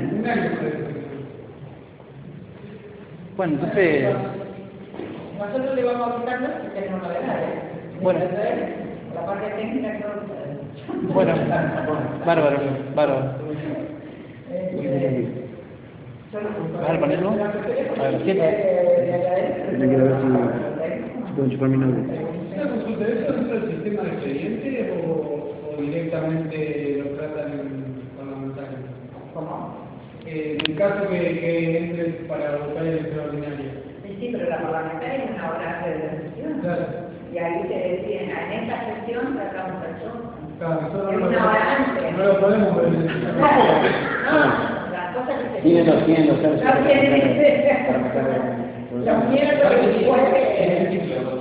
Bueno, entonces, nosotros le vamos a quitar que tenemos novedades. Bueno. La parte técnica que no ustedes. bueno, bárbaro. ¿Vas al panel, no? A ver, siéntate. Yo quiero ver si puedo chupar mi nombre. ¿Una consulta de eso dentro del sistema de expediente o directamente lo tratan parlamentario? ¿Cómo? En el caso que entre para votar el extraordinario. Sí, pero la parlamentaria es una hora antes de la sesión. Claro. Y ahí te decían, en esta sesión tratamos el show. Claro, nosotros Es una hora antes. no lo podemos ver. No, las cosas que se Tienen los casos. no tienen los miércoles y jueves.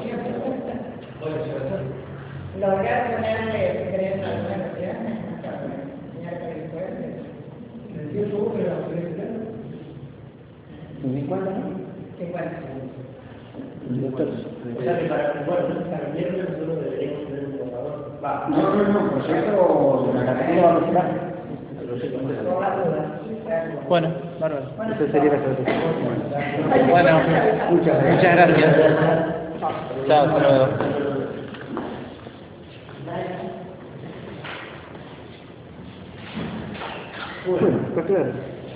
Lograr ponerle, creo, en algunas ocasiones, miércoles y jueves. ¿El tiempo que la presidencia? 50, ¿no? 50. El doctor. O sea que para el viernes nosotros deberíamos tener un borrador. No, proyecto de la categoría va a presentar. Por la duda. Bueno, bárbaro. Esa sería la estrategia. Bueno, muchas gracias. Chao, hasta luego. Bueno, está claro.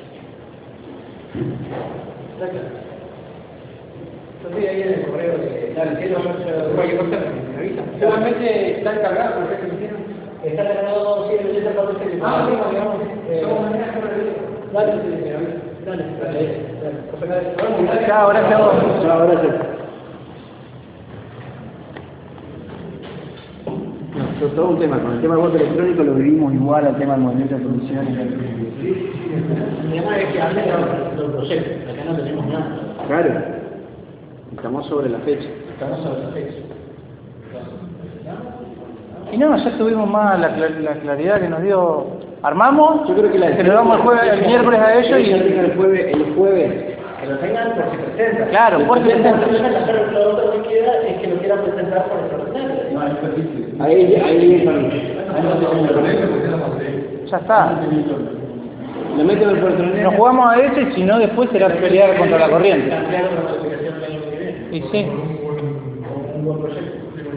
Yo estoy ahí en el correo de cualquier cosa me avisa. Solamente está encargado por qué se hicieron. Está ganado 100 millones de papeles que Somos mañana sobre el Dale. Chao, gracias a vos. Chao, gracias. No, todo un tema. Con el tema del voto electrónico lo vivimos igual al tema del movimiento de producciones. Mi tema es que hablen de los proyectos. Acá no tenemos nada. Claro. Estamos sobre la fecha. Estamos sobre la fecha. Y no, ya tuvimos más la claridad que nos dio. Armamos, Yo creo que se lo damos el miércoles a ellos y... el jueves. Que lo tengan por si presentan. Claro, por si presentan. Lo otro que queda es que lo quieran presentar por extraordinario. Ahí es para mí. Ya está. Lo meten por el Nos jugamos a ese, si no después será pelear contra la corriente. Ampliar la modificación del año que viene. Y sí. Un buen proyecto.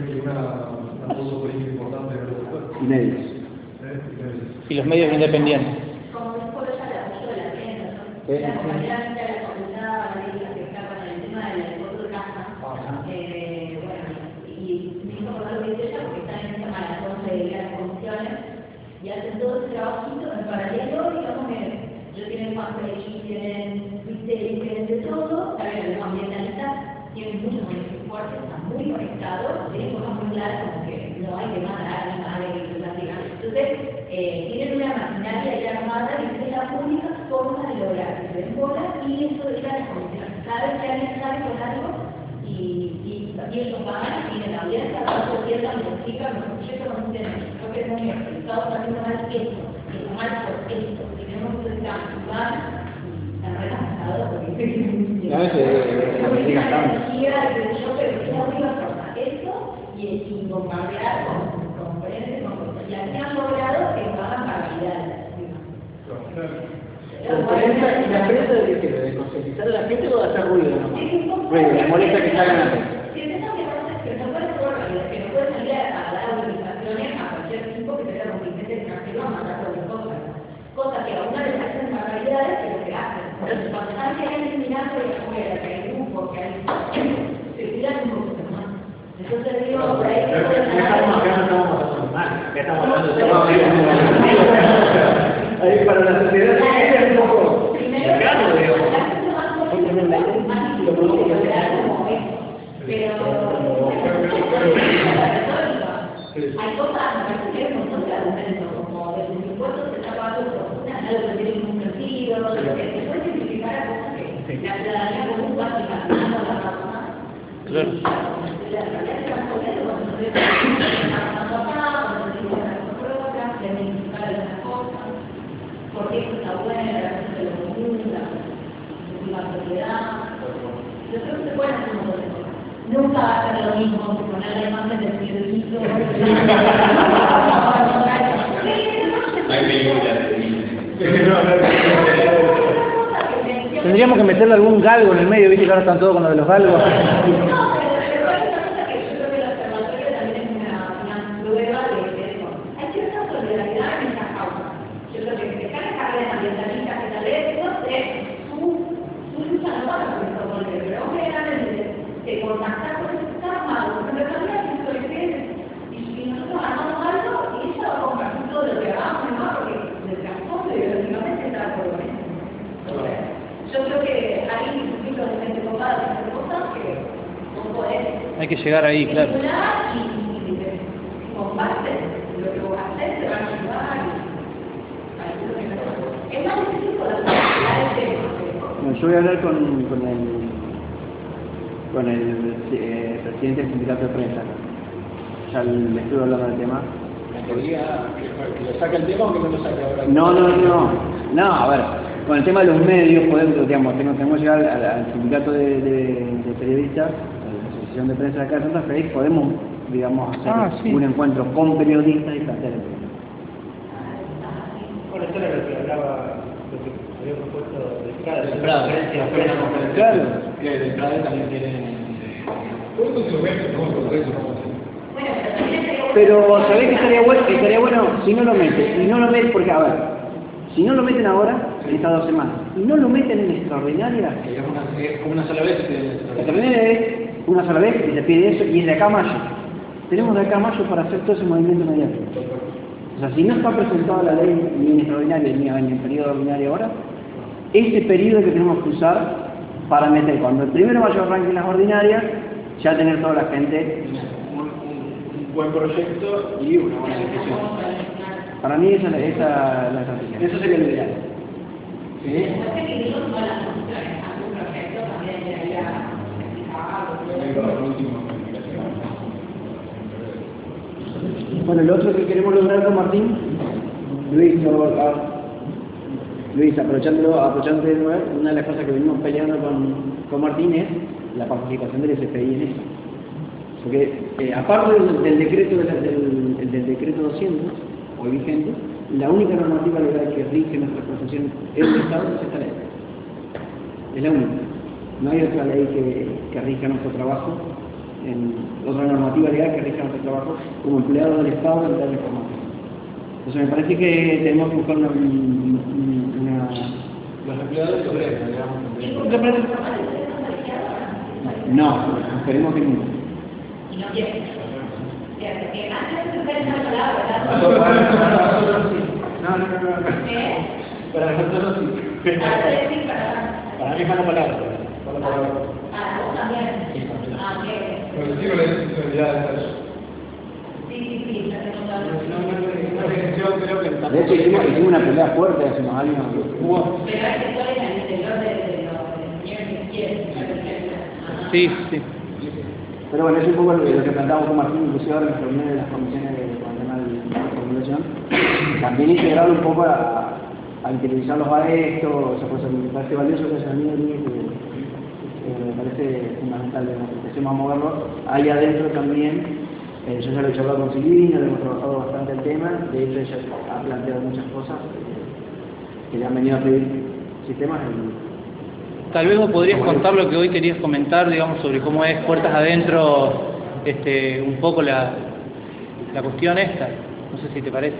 medios. Y los medios independientes. Como después ya le apoyo de la prensa, la compañera de la comunidad que está con el tema del voto de casa, bueno, y y hacen todo ese trabajito en paralelo, digamos que ellos tienen fanpage, tienen Twitter, tienen de todo, también los ambientalistas tienen muchos proyectos fuertes, están muy conectados, tienen cosas muy claras como que no hay que matar a nadie, entonces tienen una maquinaria ya armada y esa es la única forma de lograr que se den bolas y eso de la desconexión. Cada vez que alguien sale con algo y también los van y en la audiencia se pierdan, me explican, los proyectos no funcionan. Creo que es muy bien, el Estado está haciendo mal esto, y está mal por esto, y tenemos que actuar y la regla pasada porque A veces la política está. yo creo que es la única forma, eso y bombardear con frentes, con cosas. Y aquí han logrado que no hagan barbaridades. ¿La prensa de concientizar a la gente o de hacer ruido nomás? Ruido, me molesta que salgan a la prensa. Si empiezan que no puede ser barbaridad, que no puede salir a dar autorizaciones a cualquier tipo que tenga contingente extranjero a matar cualquier cosa. Cosa que a una les hacen barbaridades, pero que hacen. Entonces, cuando saben que hay eliminado de afuera, que hay grupos, que hay... se tiran un poco más. Entonces digo, por ahí... Ahí para la sociedad es un poco... Primero, hay cosas, me parece que hay un montón de argumentos, como de sus impuestos se está pagando algo que tiene un sentido, que se puede simplificar a cosas que la ciudadanía común va aplicando a la persona. Claro. La realidad es que las cosas cuando se ve que están pasando acá, cuando se dice una cosa por otra, se identificar algunas cosas, porque eso está bueno, la relación de lo común, la propiedad. Yo creo que se pueden hacer un montón de cosas. Nunca va a ser lo mismo que poner la imagen del cielito. Tendríamos que meterle algún galgo en el medio, viste que ahora están todos con lo de los galgos. No, pero yo creo que el observatorio también es una prueba de eso. Hay cierta solidaridad en esta causa. Yo creo que dejar de cargar ambientalistas que tal vez no sé, su lucha no va a ser esto, pero es de contactar con ese está armado, pero en realidad es lo que es. Y nosotros armamos algo y ella va a compartir todo lo que hagamos, ¿no? Porque el trasfondo ideológicamente está por lo menos. Yo creo que hay distintos de gente copada de hacer cosas que no podés. Hay que llegar ahí, claro. Y comparten lo que vos hacés, te van a ayudar. Es más difícil por las posibilidades de... Bueno, yo voy a hablar con el presidente del sindicato de prensa. Ya le estuve hablando del tema. ¿Que lo saque el tema o que no lo saque ahora? No, a ver, con el tema de los medios, podemos, digamos, tenemos que llegar al sindicato de periodistas, a la asociación de prensa de acá de Santa Fe, y podemos, digamos, hacer un encuentro con periodistas y plantear el tema. Bueno, esto era lo que hablaba, lo que había propuesto de cada Claro. Claro. Que de entrada también tienen... ¿Cuál es su momento? Pero ¿sabés que estaría bueno si no lo meten, porque a ver, si no lo meten ahora, en estas 2 semanas, y no lo meten en extraordinaria, Es como una sola vez. extraordinaria es una sola vez y se pide eso, y es de acá a mayo. Tenemos de acá a mayo para hacer todo ese movimiento mediático. O sea, si no está presentada la ley ni en extraordinaria ni en periodo ordinario ahora, ese periodo que tenemos que usar para meter, cuando el 1 de mayo arranquen las ordinarias, ya tener toda la gente. Un buen proyecto y una buena ejecución. Para mí esa es la estrategia. Eso sería lo ideal. ¿Sí? Bueno, lo otro que queremos lograr con Martín, Luis, aprovechando de nuevo, una de las cosas que venimos peleando con Martín es la participación del SPI en eso. Porque aparte del decreto del decreto 200, hoy vigente, la única normativa legal que rige nuestra profesión en el Estado es esta ley. Es la única. No hay otra ley que rija nuestro trabajo, otra normativa legal que rija nuestro trabajo como empleados del Estado en tal información. Entonces me parece que tenemos que buscar una Los empleados de obreros, No, esperemos que nunca. Y no quieren. ¿cierto? Que antes de usar esa palabra, Para nosotros sí. No. ¿eh? Para nosotros sí. Para mí es mala palabra. Vos también. Ah, bien. Pero sí con la institucionalidad de eso. Sí, ya tengo claro. Yo creo que De hecho, hicimos una pelea fuerte hace unos años. Pero hay sectores al interior de los ingenieros que quieren. Sí. Pero bueno, es un poco lo que planteamos con Martín, inclusive ahora en las reuniones de las comisiones con el tema de la formulación. También integrarlo un poco a interiorizarlos a esto, o sea, pues me parece valioso que haya venido me parece fundamental, empecemos a moverlo. Ahí adentro también, yo ya lo he charlado con Silvina, hemos trabajado bastante el tema, de hecho ella ha planteado muchas cosas que le han venido a pedir sistemas. Tal vez vos podrías contar lo que hoy querías comentar, digamos, sobre cómo es puertas adentro, un poco la cuestión esta. No sé si te parece.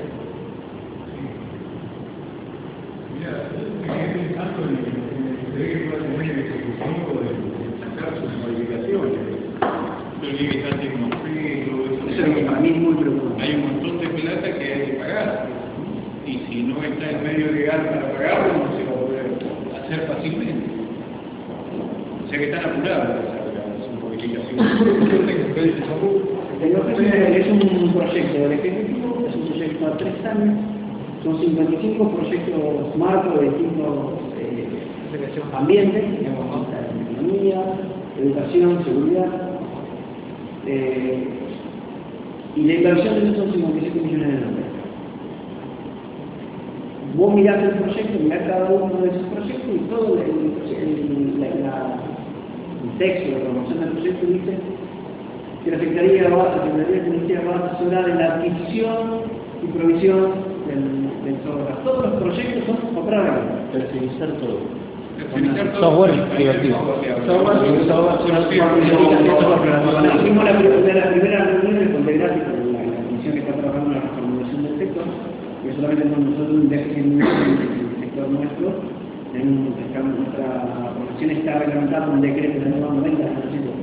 Mira, estoy pensando en que se puede tener el ejecutivo de sacar sus modificaciones. Pero tiene que estar tecnofrido, Eso es lo que para mí es muy preocupante. hay un montón de plata que hay que pagar. Y si no está el medio legal para pagarlo, no se va a poder hacer fácilmente. O sea que están apurados para sacar sus modificaciones. Es un proyecto del Ejecutivo, es un proyecto a 3 años, son 55 proyectos marcos de distintos ambientes, digamos, economía, educación, seguridad, y la inversión de esos son 57 millones de dólares. Vos mirás el proyecto, mirás cada uno de esos proyectos y todo el texto de promoción del proyecto dice que la Secretaría va a asesorar en la adquisición y provisión del software. Todos los proyectos son operables. Tercerizar todo. Software divertido. Hicimos la primera reunión con la comisión que está trabajando en la reformulación del sector, que solamente con nosotros en el sector nuestro, nuestra profesión está reglamentada por un decreto del año 90 de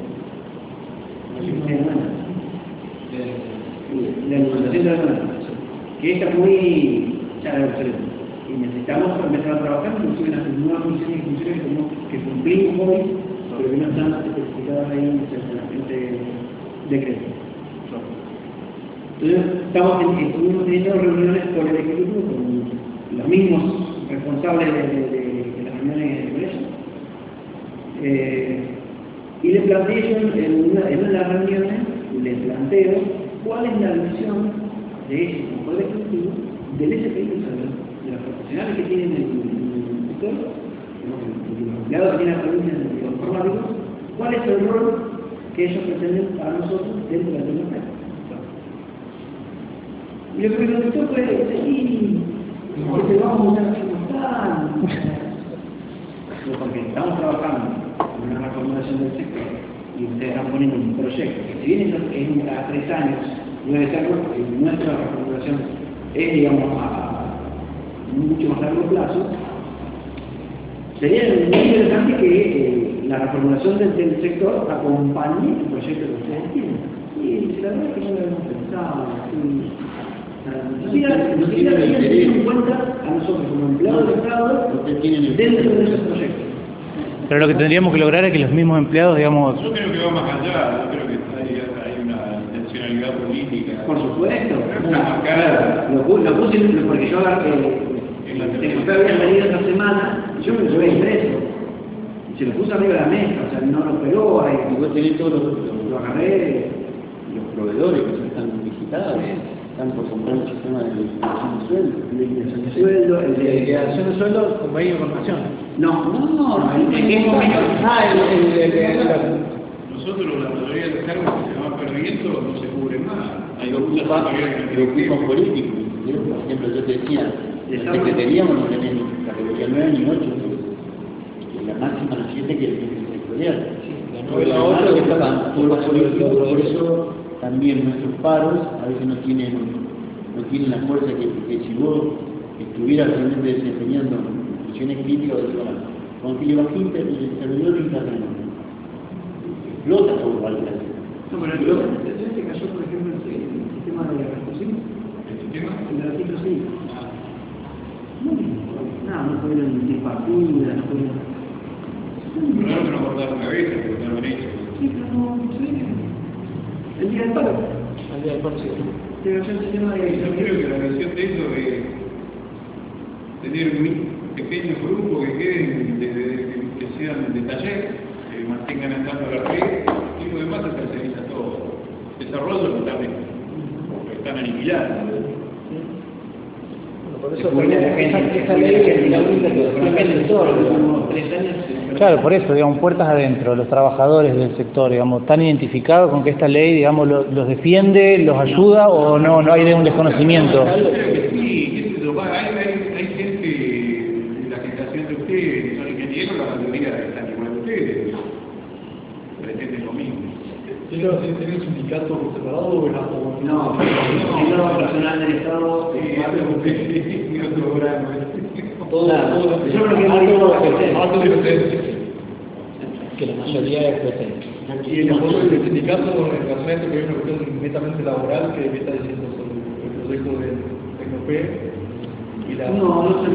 la implementación de la que está muy ya de obsoleto. Y necesitamos empezar a trabajar inclusive en las nuevas misiones y funciones que cumplimos hoy, pero que no están especificadas ahí en este decreto. Entonces, estuvimos teniendo reuniones con el Ejecutivo, con los mismos responsables de las reuniones de colegio. Y le planteé yo en una de las reuniones, le planteo cuál es la visión de ese Poder Ejecutivo del SPI, de los profesionales que tienen el sector, los empleados que tienen la provincia de los informáticos, cuál es el rol que ellos pretenden para nosotros dentro de la tecnología. Y lo que me contestó fue, porque vamos a usar como tal, porque estamos trabajando en una reformulación del sector y ustedes están poniendo un proyecto que si bien es a 3 años, debe ser porque nuestra reformulación es, digamos, a mucho más largo plazo, sería muy interesante que la reformulación del sector acompañe el proyecto que ustedes tienen. Y la verdad es que no lo hemos pensado. Nos siquiera tener en cuenta a nosotros como empleados del Estado dentro de esos proyectos. Pero lo que tendríamos que lograr es que los mismos empleados, digamos... Yo creo que va más allá, yo creo que hay una intencionalidad política. Por supuesto. Marcada. Lo puse porque yo usted había venido esta semana y yo me lo llevé impreso. Y se lo puse arriba de la mesa, o sea, no lo pegó. Y vos tenés todos lo agarré. Los proveedores que están visitados. Están por comprar un sistema de liquidación de sueldo. El de liquidación de sueldo, convenio con Nación. No. ¿En qué momento? Nosotros, la mayoría de los cargos que se van perdiendo no se cubren más. Hay de equipos políticos. Por ejemplo, yo te decía, la Secretaría no tenés ni categoría 9 ni 8. La máxima la 7 que es el sectorial. Por eso también nuestros paros a veces no tienen la fuerza que si vos estuvieras realmente desempeñando funciones críticas, cuando te le bajiste el servidor de internet, explota todo el valor. No, pero en este caso, por ejemplo, el sistema de restitución. ¿El sistema? El artículo 5. No pudieron emitir facturas, no pudieron. Pero no acordaron una vez, porque no lo han hecho. Sí, pero no sé. El día del paro. El día del paro, sí. Pero yo el sistema de. Yo creo que la versión de eso es tener un pequeño grupo que queden, que sean de taller, que mantengan andando la red, y lo demás se terceriza todo. Desarrollo totalmente, porque están aniquilando. Por eso esa ley es la única que en todos los últimos 3 años. Claro, por eso, digamos, puertas adentro, los trabajadores del sector, digamos, ¿están identificados con que esta ley, digamos, los defiende, los ayuda o no hay de un desconocimiento? Yo creo que sí, qué sé yo, hay gente de la generación de ustedes, que son ingenieros, la mayoría están igual que ustedes, pretenden lo mismo. ¿Tiene un sindicato separado o es algo? No, el personal del Estado. Todo, yo creo que alto diferente. Que la mayoría es presente. Y en el fondo del sindicato, en relación a esto que hay una cuestión netamente laboral que está diciendo sobre el proyecto de Tecnop y la... No,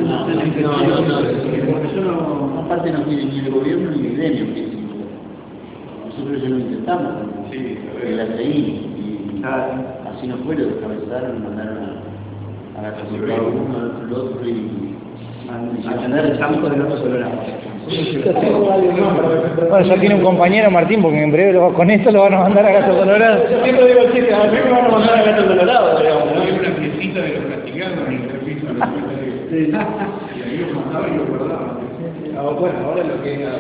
aparte no tiene ni el gobierno ni el gremio, que nosotros ya lo intentamos, el ACI, y así no fue, lo descabezaron, lo mandaron a la capital uno, al otro, y a tener el campo del otro colorado. Bueno, ya tiene un compañero Martín, porque en breve con esto lo van a mandar a Gato Colorado. Yo siempre digo el chiste, a mí me van a mandar a Gato Colorado, digamos. Había una piecita de los castigados en el servicio, y ahí lo mandaban y lo guardaban. Bueno, ahora lo que es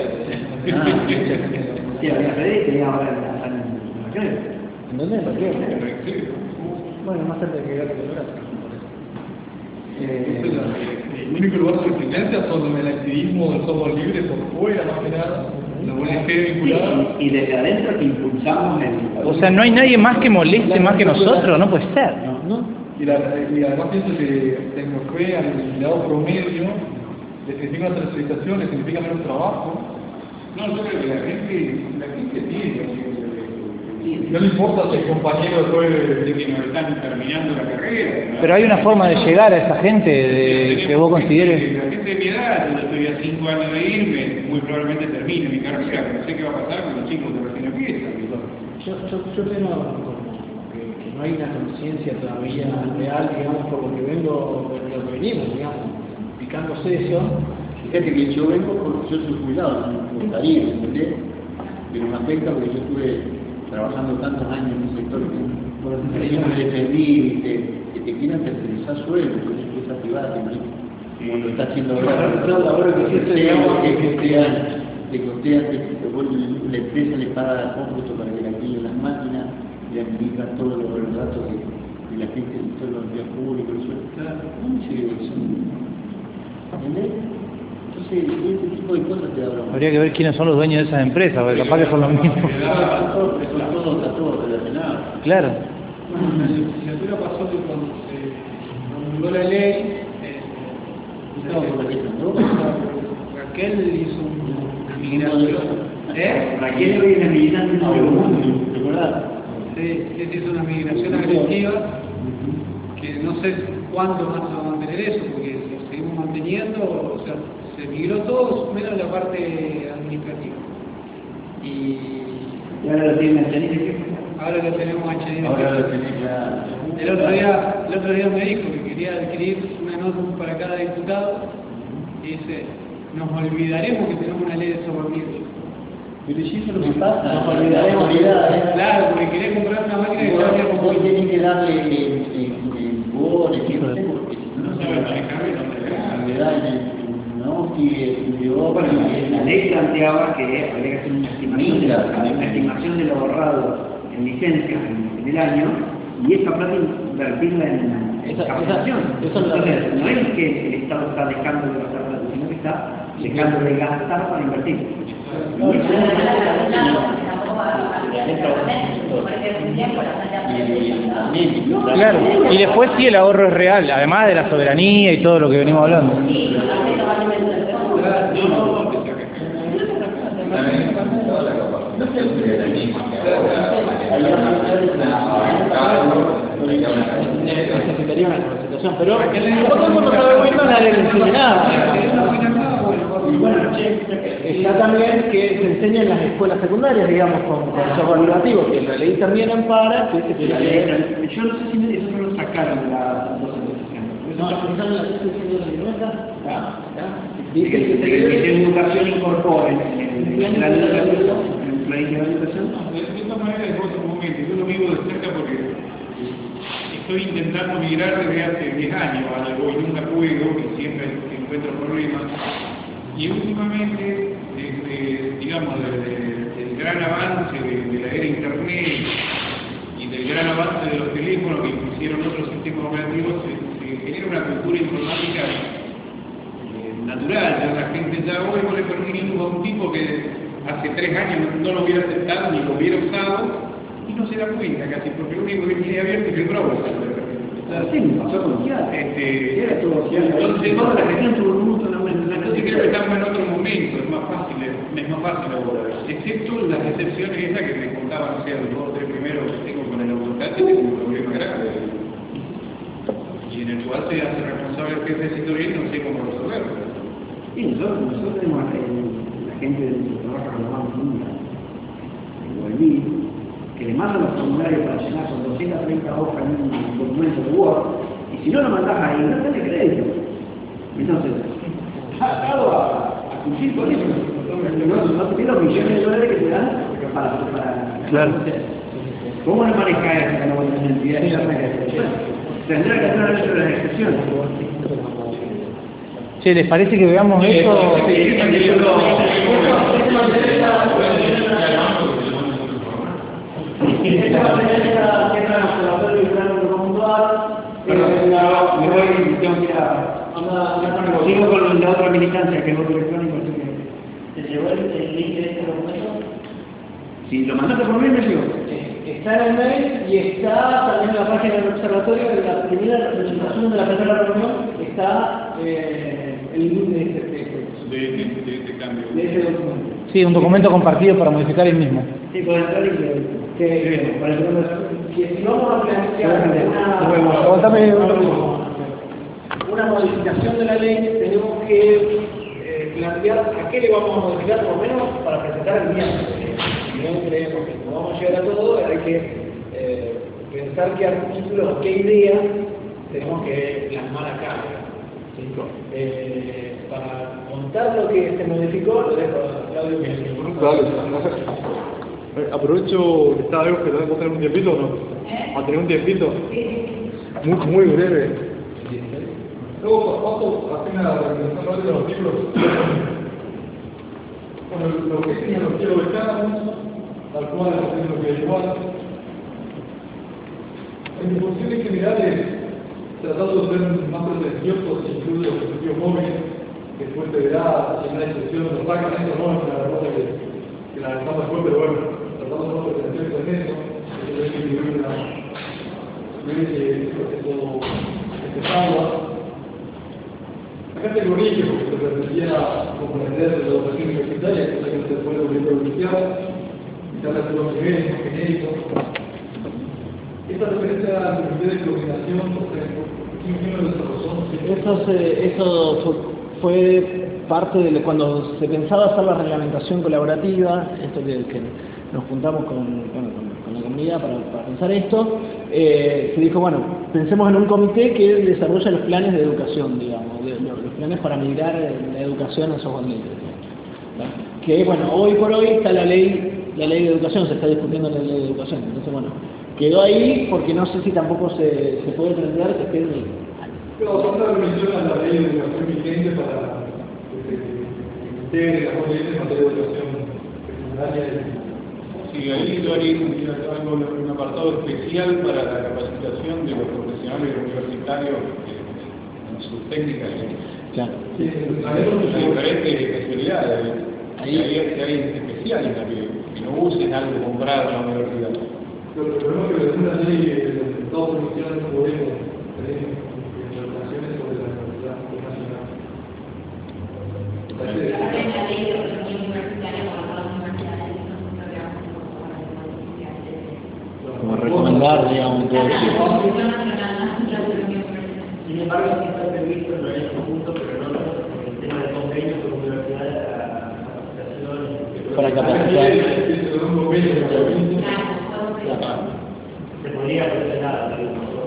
Sí, había redes y tenía ahora ¿En dónde? ¿En bueno, más cerca que Gato Colorado. El único lugar de resistencia son el activismo del software libre por fuera, más que nada, la ONG vinculada. Y desde adentro que impulsamos el... O sea, no hay nadie más que moleste más que nosotros, no puede ser. ¿No? Y además pienso que Tecnop, al empleado promedio, le significa una tercerización, le significa menos trabajo. No, yo creo que la gente tiene. No le importa si el compañero después de que nos están terminando la carrera. Pero hay una forma de llegar a esa gente que vos consideres. La gente de mi edad, yo estoy a 5 años de irme, muy probablemente termine mi carrera, no sé qué va a pasar con los chicos que recién empiezan. Yo creo que no hay una conciencia todavía real, digamos, por lo que venimos, digamos, picándose eso. Fíjate que yo vengo porque yo soy jubilado, me gustaría, ¿entendés? Pero me afecta porque yo estuve trabajando tantos años en un sector que por eso me defendí, que te quieran tercerizar sueldo, porque es empresa privada, como lo está haciendo ahora. Te costea, la empresa le paga cómputo para que le alquilen las máquinas, le administra todos los datos de la gente, de todos los días públicos, ¿entendés? Entonces, ese tipo de cosas te hablan. Habría que ver quiénes son los dueños de esas empresas, porque capaz que son los mismos. Está todo relacionado. Claro. La legislatura pasó que cuando se promulgó la ley, Raquel hizo una migración. Raquel hoy es la militante de mundo, ¿recordás? Sí, hizo una migración agresiva que no sé cuánto más se va a mantener eso, porque si lo seguimos manteniendo, o sea, se migró todo menos la parte administrativa. Y ahora lo tienen a Chanit. ahora lo tenemos a Chanit. Ahora lo tenés ya. El otro día me dijo que quería adquirir una nota para cada diputado y dice, nos olvidaremos que tenemos una ley de software libre. Pero si eso es lo que pasa, nos olvidaremos. Claro, porque quería comprar una máquina que vos tenés que darle bonos, porque si no No saben manejar y no te la ley planteaba que habría que hacer una estimación de lo ahorrado en licencias en el año y esa plata invertirla en captación. Entonces, no es que el Estado está dejando de gastar plata, sino que está dejando de gastar para invertir. Claro, y después sí el ahorro es real, además de la soberanía y todo lo que venimos hablando. la capacitación sería la misma que necesitaría una capacitación, pero no todo el mundo sabe muy bien la ley no enseña nada. Y bueno, está también que se enseña en las escuelas secundarias, digamos, con software educativo, que la ley también ampara, que la ley. Yo no sé si eso no lo sacaron de la documentación. No, está en la ley de la dice que la educación incorpore en la educación, en la educación. De esta manera es otro momento. Yo lo vivo de cerca porque estoy intentando migrar desde hace 10 años a algo y nunca puedo y siempre encuentro problemas. Y últimamente, digamos, desde el gran avance de la era Internet y del gran avance de los teléfonos que impusieron otros sistemas operativos, se genera una cultura informática natural. Ya la gente ya hoy no le permitimos a un tipo que hace 3 años no lo hubiera aceptado ni lo hubiera usado y no se da cuenta casi, porque lo único que tiene abierto es el browser. Sí, me pasó con entonces toda la gestión tuvo mucho la mente. Entonces creo que estamos en otro momento, es más fácil ahora, excepto las excepciones esas que me contaban, o sea, los 2 o 3 primeros que tengo con el AutoCAD, que tengo un problema grave y en el cual se hace responsable el jefe sectorial y no sé cómo resolverlo. Sí, nosotros tenemos la gente que trabaja con la mano nunca, en Guaymí, que le mandan los formularios para llenar con 230 hojas en un documento de Word, y si no lo mandás ahí, no tenés crédito. Entonces, atado a cumplir con eso, no te pido millones de dólares que te dan para claro. ¿Cómo no maneja eso que no va a tener entidad? Tendrá que hacer dentro de las excepciones. Che, ¿les parece que veamos eso? Sigo con la otra militancia que es voto electrónico. ¿Te llegó el link de este documento? Si lo mandaste por mail, me llegó. Está en el mail y está también en la página del observatorio de la primera presentación de la primera reunión. Está el link de este cambio. De ese documento. Sí, un documento compartido para modificar el mismo. Sí, puede entrar y que si vamos a plantear una modificación de la ley, tenemos que plantear a qué le vamos a modificar por lo menos para presentar el miércoles. Si no creemos que no vamos a llegar a todo, hay que pensar qué artículos, qué ideas tenemos que plasmar acá. ¿Sí? Para contar lo que se modificó, lo dejo a Claudio que aprovecho que está algo que tenemos que tener un tiempito, ¿no? ¿Va a tener un tiempito? Muy breve. Luego paso apenas la recomendación de los libros. Bueno, lo que tienen los quiero veganos, tal cual lo que es igual. En disposiciones generales, tratando de ser más pretenciosos, incluso los objetivos jóvenes, que después se verá si en la excepción lo sacan, eso no es una cosa que la dejamos después, pero bueno, tratamos de ser pretenciosos en eso, que hay que vivir este agua. La categoría que se refería a comprender la educación universitaria, que no se puede volver provincial, quizás la educación niveles más genérico. Esta referencia a la necesidad de coordinación, ¿quién lo desarrolló? Eso fue parte de cuando se pensaba hacer la reglamentación colaborativa, esto que nos juntamos con la comunidad para pensar esto, se dijo, bueno, pensemos en un comité que desarrolla los planes de educación, digamos, los planes para migrar la educación a esos ambientes. Que bueno, hoy por hoy está la ley de educación, se está discutiendo la ley de educación, entonces bueno, quedó ahí porque no sé si tampoco se puede pretender que esté en el... Pero otra remisión a la ley de educación vigente para que se integre las leyes en materia de educación secundaria. Sí, ahí yo haría un apartado especial para la capacitación de los profesionales universitarios en sus técnicas. Claro. Sí, diferentes especialidades. Ahí hay especiales que no usen algo comprado en la universidad. Pero el problema es que una ley de Estados Unidos no podemos tener regulaciones sobre la universidad nacional. La ley de educación universitaria para lugar, digamos, todo eso. Sin embargo, sí está previsto en el conjunto, pero no en el tema de convenios con universidades para capacitar. Se podría presionar,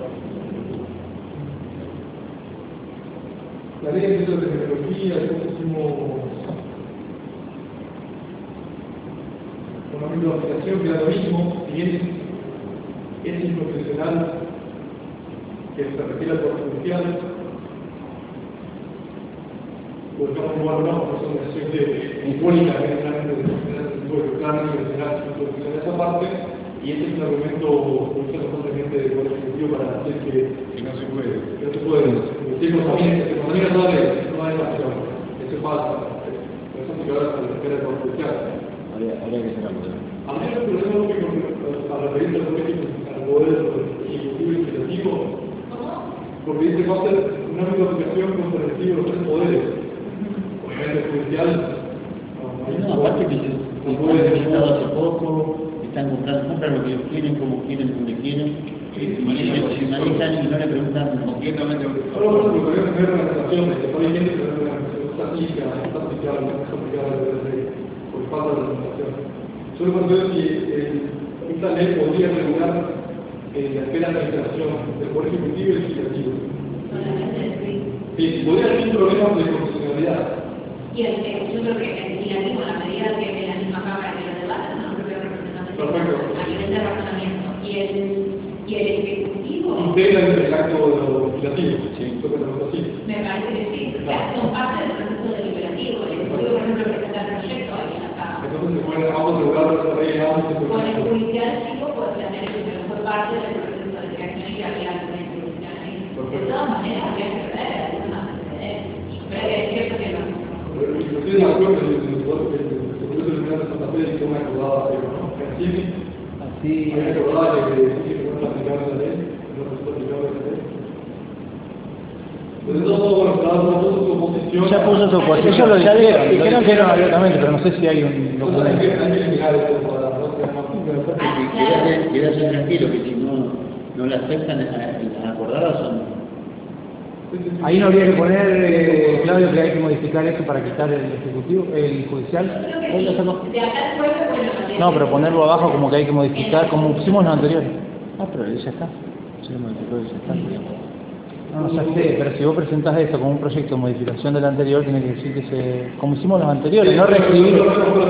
la ley de tecnología, hicimos un ámbito de aplicación que da lo mismo, si bien es inconstitucional que se refiere al Poder Judicial, pues estamos igual por son decisiones simbólicas, generalmente de plan universidad, en esa parte, y ese es un argumento que usa constantemente del Poder Ejecutivo para decir que no se puede. Que no se puede. Decimos también no hay relación, eso es falso. Por eso que ahora se refiere al Poder Judicial. Habría que sacarlo. A mí el problema es que al referirse al Poder Ejecutivo y Legislativo, porque dice que va a ser una ámbito de aplicación contradictiva de los tres poderes. Obviamente judicial. No, aparte que se puede realizado hace poco, están compran lo que ellos quieren, como quieren, donde quieren, se manejan y no le preguntan completamente. Solo por eso que podríamos tener organizaciones, que por ahí gente que no es estatística, está aplicable, no es aplicable por falta de organización. Solo por ver si esta ley podría regular la esfera de administración del Poder Ejecutivo y Legislativo. Sí, podría ser un problema de constitucionalidad. Y yo creo que el legislativo, a la medida que en la misma Cámara que lo debata, son los propios representantes a nivel de razonamiento. Y el Ejecutivo. Integra el acto legislativo, sí, eso que lo así. Me parece que sí, son parte del proceso deliberativo. El Ejecutivo, por ejemplo, presenta el proyecto ahí en la Cámara. Entonces se puede autorregular esa ley antes. Con el judicial chico puede plantear eso, pero fue parte del proceso de creación y había alguna institución ahí. De todas maneras, habría que ver algunos antecedentes. Pero es cierto que no. Yo estoy de acuerdo que el Secretario General de Santa Fe hizo una acordada, ¿no? Así, hay una acordada que sí que no está aplicable la ley, no está aplicable la ley. Pero de todo modo, bueno, cada uno puso su oposición. Ya puso su oposición. Ellos lo dijeron que no abiertamente, pero no sé si hay un documento. Hay que mirar esto para no ser más. Quédate tranquilo que si no la aceptan, las acordadas son. Ahí no habría que poner, Claudio, que hay que modificar eso para quitar el ejecutivo, el judicial. De acá al pueblo, bueno, no, pero ponerlo abajo como que hay que modificar, como pusimos los anteriores. Ah, pero ya está. Se lo modificó y ya está. No, ya sé, pero si vos presentás esto como un proyecto de modificación del anterior, tiene que decir que como hicimos los anteriores, no reescribir.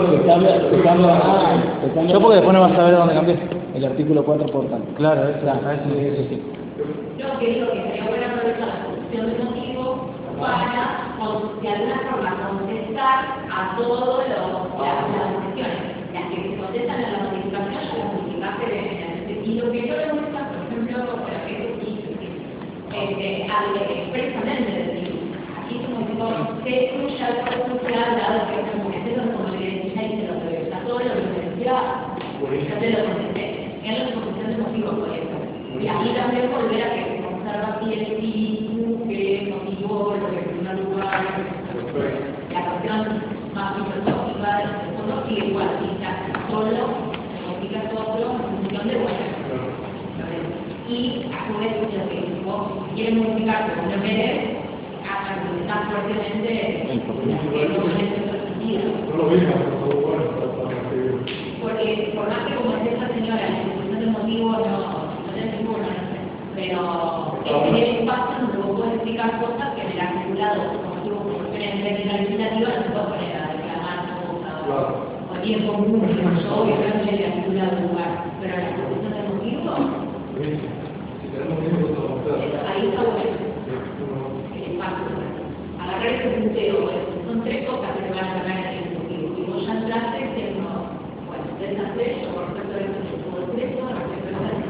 Yo porque después no vas a saber dónde cambié. El artículo 4 por tanto. Claro, eso sí. Yo que digo que sería buena aprovechar la exposición de motivos para, de alguna forma, contestar a todas las cuestiones. Las que se contestan en la modificación, ya las modificaste y lo que yo le gusta, por ejemplo, por ejemplo, expresamente decir, aquí como digo, se excluye al Poder Judicial, dado que como que eso es como le decía y se lo revisa todo lo que decía, yo te lo contesté, en la exposición de motivos por eso. Y aquí también volver a que se conserva así el espíritu que motivó lo que en primer lugar, la cuestión más filosófica del fondo sigue igual, si está solo, se modifica solo en función de bueno. Y a su vez, lo que vos quieres modificar, pero no querés, argumentar fuertemente en otro sentido. Porque por más que como es esta señora, la exposición de motivos no tenés ninguno, pero es el espacio donde vos podés explicar cosas que en el articulado, como digo, en la legislativa no se puede poner a reclamar cosas o bien común, yo obviamente en el articulado lugar, pero en la exposición de motivos, ahí está bueno. El espacio. Agarrar ese punteo, son tres cosas que se van a sacar en el motivo. Y vos ya entraste diciendo, bueno, ustedes hacen yo por respecto a eso, yo puedo hacer eso, respecto a eso,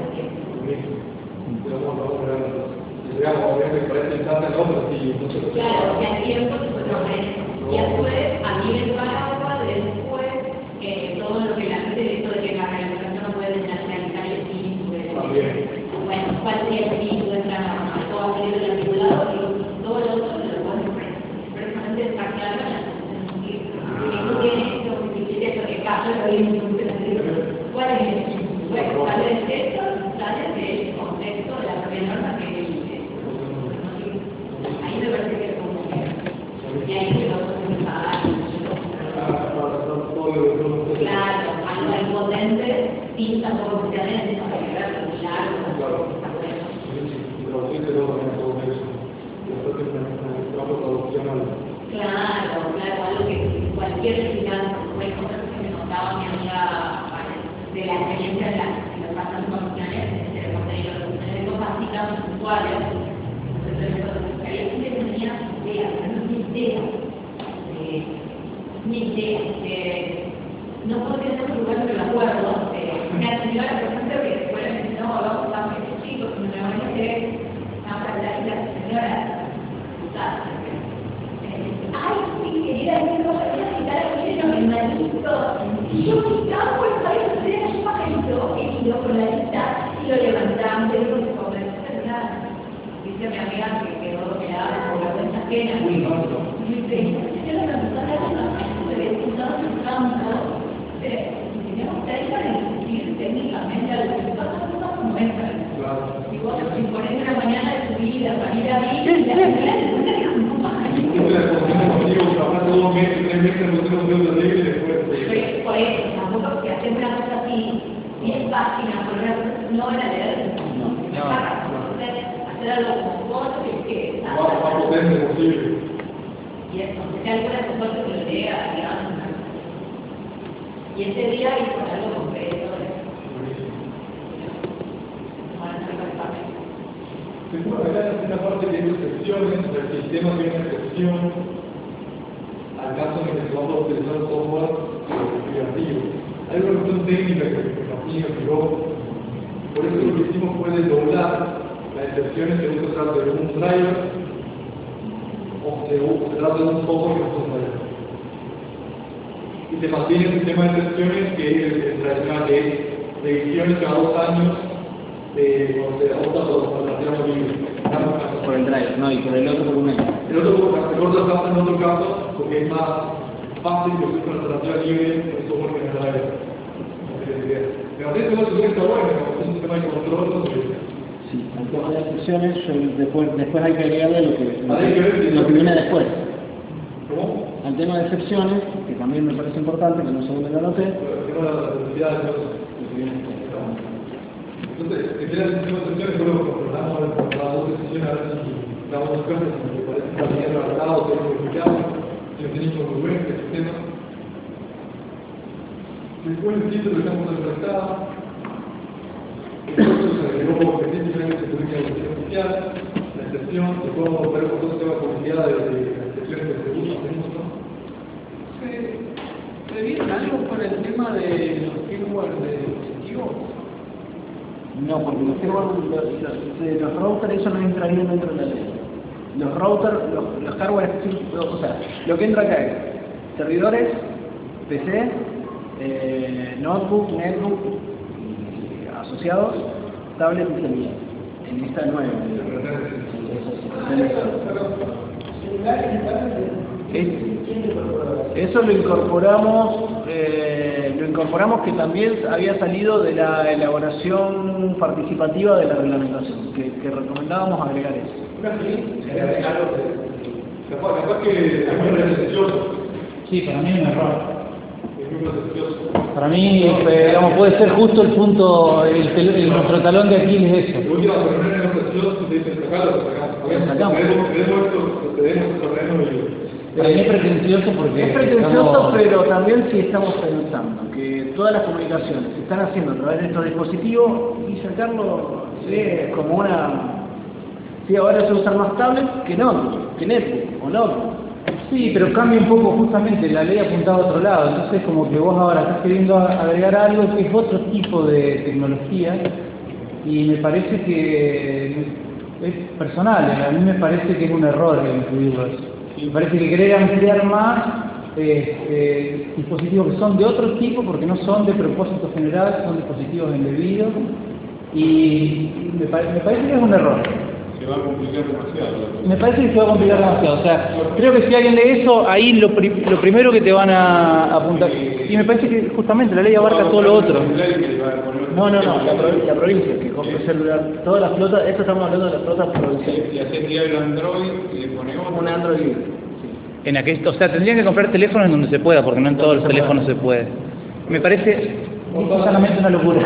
claro, que al tiempo se puede trabajar en eso. Y a su vez, a mí me paraba después todo lo que la gente de esto de que la realización no puede nacionalizar el espíritu de bueno, cuál sería el espíritu de esta norma, todo aquello del articulado y todo lo otro lo pueden expresamente descartarlo en la exposición de motivos. Y eso tiene eso que caso lo mismo que ¿cuál es el espíritu? Bueno, tal vez esto, tal vez nosotros claro, algo impotente, sin tampoco especialmente, no hay que ver con largo, está bueno. Claro, algo que cualquier estudiante, hay cosas que me contaba mi amiga de la experiencia de los pasantes profesionales, de los contenidos básicas, puntuales, entonces hay gente que tenía ideas, ni idea, no puedo tener otro lugar que me acuerdo, una señora, por ejemplo, que después me dice, no, vamos a estos chicos, y me imagino que vamos a hablar y la señora, ay, sí, querida, es que no sabía citar a los animalitos, y yo me cago en saber hacer a un pajarito, que ido con la lista, y lo levantamos, y digo, se convenció, nada. Dice mi amiga que quedó quedada por la cuenta ajena. Y dice, yo la persona de diputado en campo, tenemos que ir para discutir técnicamente a los diputados, no como entran. Y vos si ponés una mañana de tu vida para ir a mí, y la primera te cuenta que como un pajarito. Por eso, tampoco que hacer una cosa así, 10 páginas, por una cosa, no van a leer. Hacer algo como vos, que y eso, que alguna cosa que lo lea, digamos. Y ese día hizo algo concreto. Acá en una parte que hay excepciones, el sistema tiene una excepción al caso en que se va a utilizar software privativo. Hay una cuestión técnica que Martín explicó, por eso lo que hicimos fue doblar las excepciones según se trata de un driver o según se trata de un software que no es un driver. Y se mantiene el sistema de excepciones que es el tradicional, que es revisiones cada 2 años cuando se adopta por alternativa libre. Por el driver, no, y por el otro documento. El otro documento se pasa en otro caso porque es más fácil que use una alternativa libre el software que en el driver. Pero este software está bueno, es un sistema de control. Sí, el tema de excepciones, después hay que agregarle lo que viene después. ¿Cómo? Al tema de excepciones, que también me parece importante, que no sé dónde lo anoté. El tema de la necesidad de cosas. Entonces, el tema de excepciones fue lo que controlamos las 2 decisiones, a ver si damos dos cosas, si me parece que está bien redactado, si es modificado, si no tiene incongruencia el sistema. Después el título estamos redactado. Entonces se agregó específicamente se publica la excepción oficial, la excepción, después vamos a ver con todo el tema de publicidad de las excepciones de segundo a segundo. ¿Se vieron algo por el tema de los firmware de dispositivos? No, porque los routers, eso no entraría dentro de la ley. Los routers, los hardware, o sea, lo que entra acá es servidores, PC, notebook, netbook, asociados, tablet y celular. En esta nueva. Eso lo incorporamos que también había salido de la elaboración participativa de la reglamentación, que recomendábamos agregar eso. Capaz que es muy pretencioso. Sí, para mí es un error. Para mí, digamos, puede ser justo el punto, nuestro talón de Aquiles eso. Última, pero no es negociación, te dicen sacarlo, sacamos. Tenemos esto, tenemos el terreno y... Para mí es pretencioso porque... Es pretencioso, pero también si estamos pensando que todas las comunicaciones se están haciendo a través de estos dispositivos y sacarlo es como una... Sí, ahora se usan más tablets que netbook o notebook. Sí, pero cambia un poco justamente, la ley apuntaba a otro lado, entonces como que vos ahora estás queriendo agregar algo que es otro tipo de tecnología y me parece que es personal, a mí me parece que es un error incluirlo eso. Me parece que querer ampliar más dispositivos que son de otro tipo porque no son de propósito general, son dispositivos embebidos y me parece que es un error. Se va a complicar demasiado. Me parece que se va a complicar demasiado. O sea, creo que si alguien lee eso, ahí lo primero que te van a apuntar. Y me parece que justamente la ley abarca todo lo otro. No, la provincia que compra el celular. Todas las flotas, esto estamos hablando de las flotas provinciales. Y hacer diario Android y le ponemos un Android libre. o sea, tendrían que comprar teléfonos en donde se pueda, porque no en todos los teléfonos se puede. Me parece solamente una locura.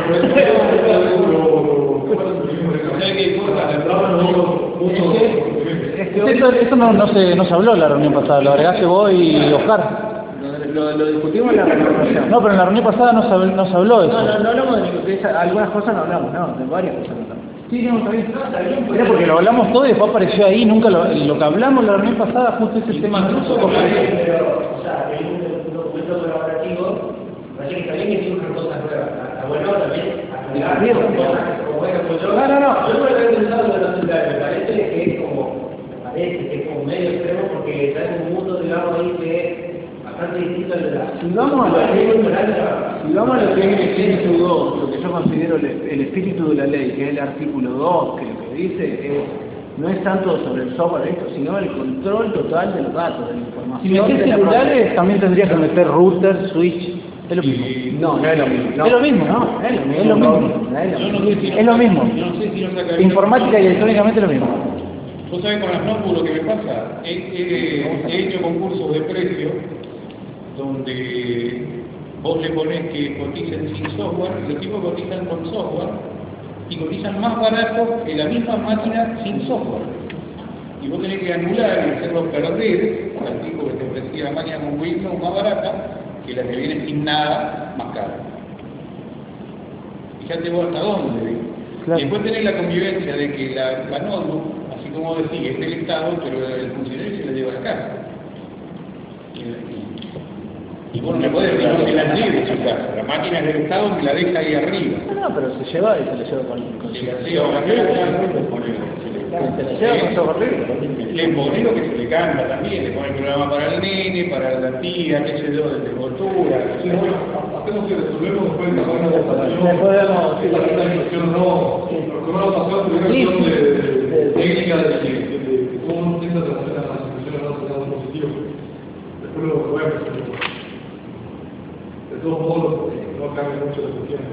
Eso no se habló en la reunión pasada, lo agregaste vos y Oscar. Lo discutimos en la reunión. No, pero en la reunión pasada no se habló de eso. No hablamos de algunas cosas, no hablamos, no, de varias cosas no hablamos. Sí, no, está bien. Era porque lo hablamos todo y después apareció ahí, nunca lo que hablamos la reunión pasada, justo ese tema no se tocó. Pero, o sea, hay un documento colaborativo, parece que está bien que surjan cosas nuevas. Está bueno también aclarar cosas, como por ejemplo yo. No. Yo no he pensado en la ciudad, me parece que es como medio extremo porque está en un mundo, digamos, ahí que es bastante distinto al de la. Si vamos a lo que es el espíritu 2, lo que yo considero el espíritu de la ley, que es el artículo 2, que lo que dice no es tanto sobre el software esto, sino el control total de los datos, de la información. Si metés celulares, también tendrías que meter router, switch. Es lo mismo. No es lo mismo. Es lo mismo, ¿no? Es lo mismo. Es lo mismo. Informática y electrónicamente es lo mismo. Vos sabés con las notebooks lo que me pasa. He hecho concursos de precios donde vos le ponés que coticen sin software y los tipos cotizan con software y cotizan más barato que la misma máquina sin software. Y vos tenés que anular y hacerlo perder al tipo que te ofrecía la máquina con Windows más barata que la que viene sin nada más cara. Fíjate vos hasta dónde. Claro. Y después tenés la convivencia de que la notebook, así como decís, es del Estado, pero el funcionario se la lleva a la casa. Y vos no le podés decir, no se la lleve de su casa. La máquina es del Estado, me la deja ahí arriba. No, pero se lleva y se la lleva con se la lleva con software libre. Le pone lo que se le canta también, le pone el programa para el nene, para la tía, qué sé yo, de desenvoltura. Hacemos que resolvemos después de la votación. Si la organización no. Lo que va a pasar es una cuestión de técnica de cómo se relaciona a las instituciones no asociadas positivas. Después lo podemos hacer. De todos modos, no cambia mucho la cuestión.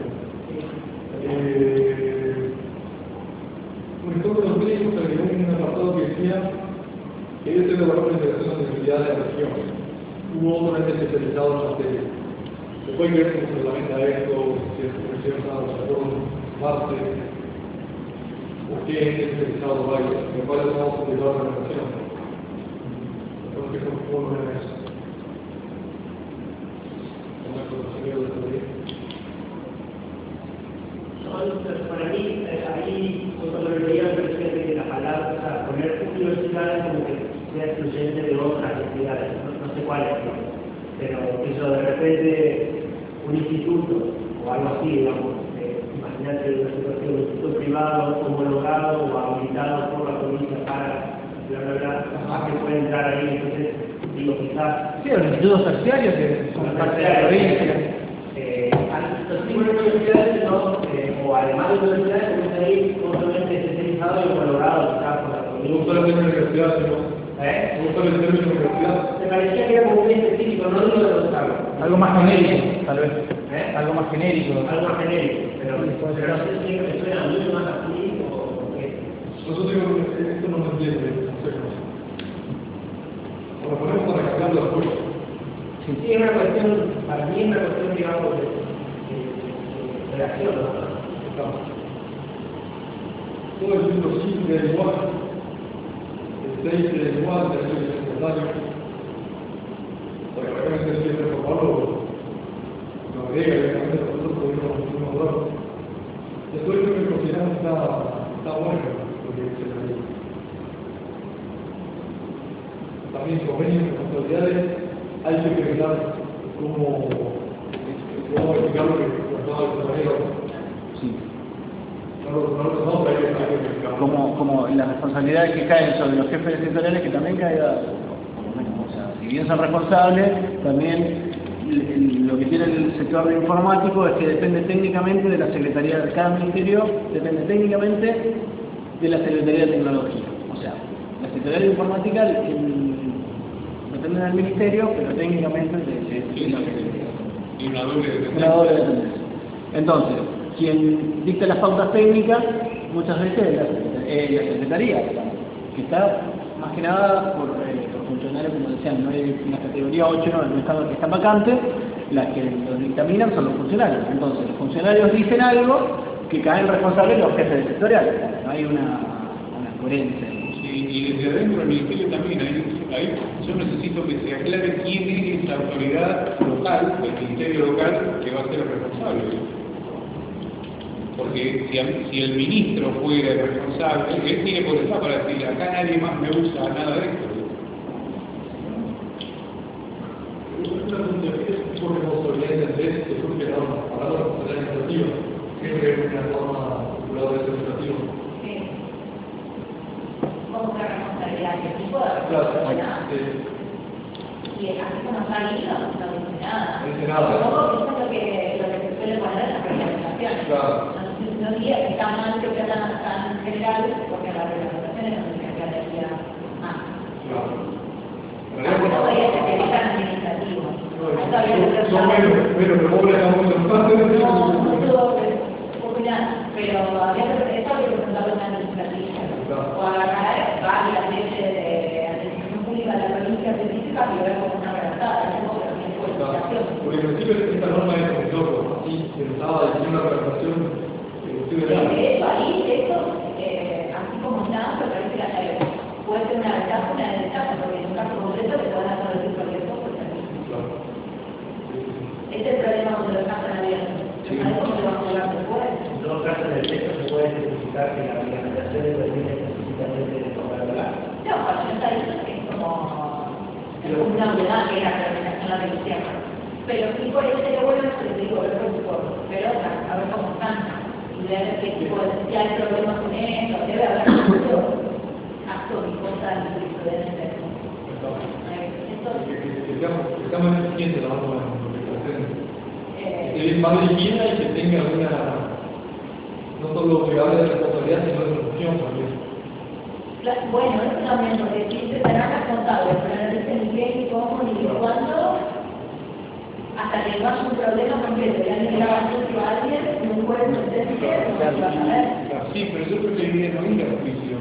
Nosotros los médicos agregó un apartado que decía que debe ser de valor de integración de seguridad de la región. Hubo otros especializados en la materia. Después hay que ver cómo se reglamenta esto, si es profesión a los acuerdos base, o qué es especializado vaya, lo cual vamos a llevar a la reglamentación. Entonces, ¿cómo no es eso? Para mí, ahí, cuando lo leía, me parecía que la palabra, o sea, poner universidades como que sea excluyente de otras entidades, no sé cuáles, pero eso de repente, un instituto, o algo así, digamos, imagínate una situación, un instituto privado, homologado o habilitado por la provincia para, que puede entrar ahí, entonces, digo, quizás. Sí, los institutos terciarios que son parte de la provincia. Los tipos de universidades no, o además de universidades, pueden ir totalmente especializados y homologados quizás por la provincia. ¿No gusta el término universidad, señor? ¿No gusta el término universidad? Me parecía que era como muy específico, no digo de los cargos. Algo más genérico, tal vez. Algo más genérico. Algo más genérico, pero no sé si me suena mucho más así o qué. Nosotros digo, esto no se entiende, no sé cómo. Lo ponemos para cambiar las cosas. Sí, es una cuestión, para mí es una cuestión, digamos, de reacción, ¿no? Todo el libro 5 de igual, el 6 de igual, el 6 de secretario. Porque realmente siempre por Pablo lo agrega, realmente nosotros podemos hablar. Esto es lo que consideramos está bueno, lo que dice la ley. También convenios, responsabilidades, hay que pensar cómo explicar lo que trataba de compañero. Sí. Como las responsabilidades que caen sobre los jefes sectoriales, que también caiga, por lo menos, o sea, si bien son responsables, también lo que tiene el sector de informático es que depende técnicamente de la Secretaría de cada ministerio, depende técnicamente de la Secretaría de Tecnología. O sea, la Secretaría de Informática depende del ministerio, pero técnicamente de la Secretaría. Y una doble dependencia. Entonces, quien dicta las pautas técnicas muchas veces es la Secretaría, que está más que nada por funcionarios, como decían, no hay una categoría 8, no está vacante, las que lo dictaminan son los funcionarios. Entonces, los funcionarios dicen algo que caen responsables los jefes sectoriales. No hay una coherencia. Y desde adentro del ministerio también, ahí yo necesito que se aclare quién es la autoridad local, el ministerio local, que va a ser el responsable. Porque si el ministro fuera el responsable, él tiene potestad para decir, acá nadie más me usa nada de esto. Una pregunta, ¿qué tipo de responsabilidad entendés que surge de la norma? Para la responsabilidad administrativa, siempre es una norma circular de administrativo. Como una responsabilidad de tipo de responsabilidad. Y así como está ahí, no dice nada. No dice nada. Eso es lo que se suele poner en las reglamentaciones. Claro. No diría que está mal que sean tan generales, porque las reglamentaciones no tienen que haber más. Claro. No podría ser que no tan administrativo. Son menos, pero pobre la mundo. No, mucho popular, pero había que presentarlo en administrativa. O agarrar varias leyes de administración pública de la provincia específica y ver cómo una redactada. Porque en principio esta norma es como loco, así pensaba y tiene una redactación de hecho, ahí, así como está, me parece que puede ser una ventaja o una desventaja, porque en un caso concreto le pueden hacer decir cualquier cosa. Claro. Este es el problema cuando lo dejan abierto. ¿Sabes cómo lo van a jugar después? En todo caso, en el texto se puede especificar que la reglamentación determina específicamente de forma legal. No, cuando no está ahí es como una novedad que es la reglamentación la revisión. Pero sí por eso sería bueno que les digo, ver por pelotas, a ver cómo están. Y ver qué tipo de, si hay problemas con esto, debe haber muchos actos y cosas y jurisprudencia. Que sea más eficiente la norma que es más dirigida y que tenga una, no solo pegable de responsabilidad, sino de función también. Bueno, eso también, porque si se serán responsables, pero no dicen ni qué, ni cómo, ni cuándo, hasta que no haya un problema concreto, y alguien le haga juicio a alguien, y un juez no se dice, no se va a saber. Sí, pero yo preferiría no ir a juicio.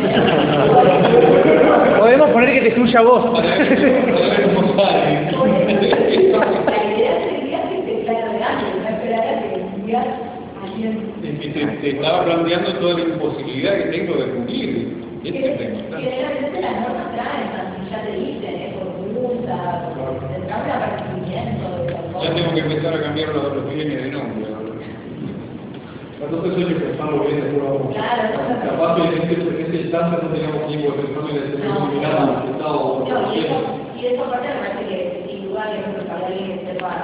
Podemos poner que te excluya a vos. Para ver cómo sale. La idea sería que se declara de antes, no esperar a que un día alguien... Te estaba planteando toda la imposibilidad que tengo de cumplir. Ese es el tema. Generalmente las normas traen, ya te dicen, por multa, el cambio de aparecimiento, ya tengo que empezar a cambiar los bienes de nombre. Entonces eso hay que pensarlo bien, después vamos. Claro, capaz que en ese instante no teníamos tiempo de pensarlo y de terminar al Estado. Y eso aparte me parece que sin duda que es para alguien que sepa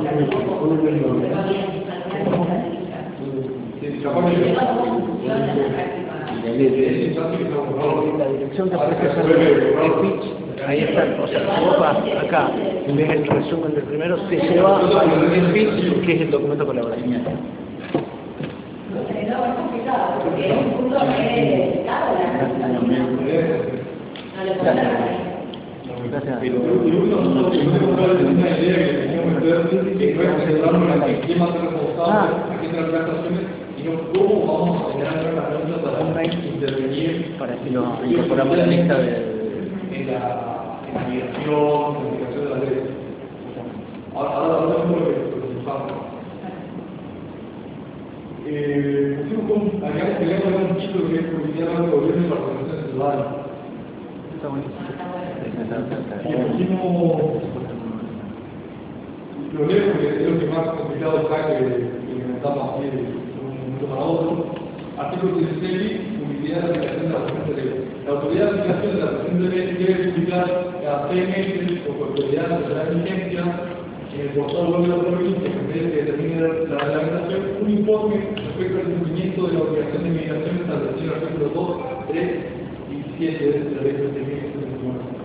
la dirección que aparece es pitch, ahí está, o sea, si vos vas acá, en vez del resumen del primero, te lleva al pitch, que es el documento colaborativo. No, es complicado, porque es un punto que claro, no le puedo dar. Gracias. Pero uno una idea que teníamos que ver, que no es centrarnos en el quién va a ser responsable, a qué traer acciones, sino cómo vamos a generar una herramienta para intervenir para que lo incorporamos a la lista en la migración, en la aplicación de la ley. Ahora vamos lo que usamos. Agregamos un título que es publicidad del gobierno y participación ciudadana. Está buenísimo. Y pusimos lo leo porque es lo que más complicado está que inventamos así de un momento para otro. Artículo 16, publicidad de la aplicación de la presente ley. La autoridad de aplicación de la presente ley debe publicar cada 6 meses o por autoridad de la vigencia en el portal web de la provincia, que determine la reglamentación, un informe respecto al cumplimiento de la obligación de migración establecida en el artículo 2, 3 y 7 de la ley de 2019.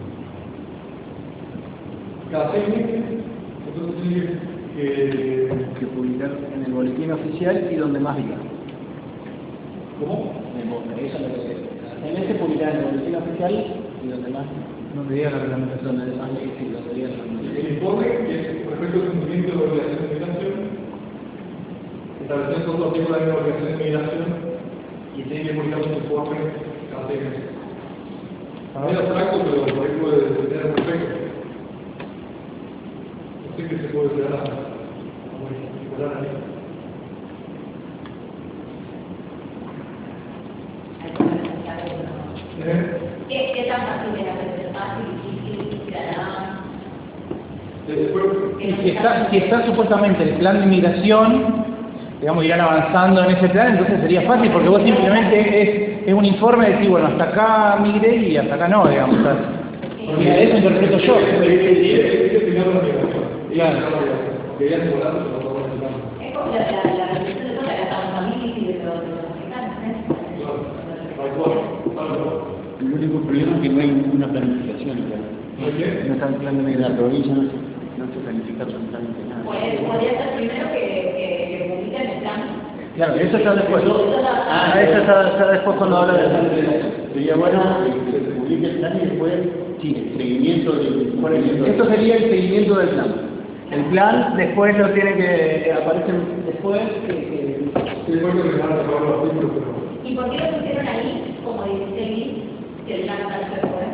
Cada 6 meses, entonces tiene que publicar en el boletín oficial y donde más diga. ¿Cómo? Eso es lo que cada 6 meses publicar en el boletín oficial y donde más diga la reglamentación, donde más diga la reglamentación. El informe es respecto al cumplimiento de la obligación de migración, establecer todos los tipos de obligación de migración y tiene que publicar un informe cada 6 meses. muy abstracto, pero por ahí puede tener un efecto. No sé qué se puede llegar a manipular ahí. ¿Qué tan fácil era? ¿Fácil, difícil, tirará? Si está supuestamente el plan de migración, digamos, irán avanzando en ese plan, entonces sería fácil, porque vos simplemente es un informe de decir, bueno, hasta acá migré y hasta acá no, digamos. Mira, eso interpreto yo. Claro. Es como la reflexión de toda la familia y de los africanos, El único problema es que no hay ninguna planificación. No está el plan de migración. La provincia no se planifica absolutamente nada. Podría ser primero que publiquen el plan. Claro, eso está después. Eso está después cuando habla de plan. Sería bueno que se publique el plan y después el seguimiento del... Esto sería el seguimiento del plan. El plan después lo tiene que aparecer después ¿Y por qué lo pusieron ahí como 16.000 que el plan tal se fue?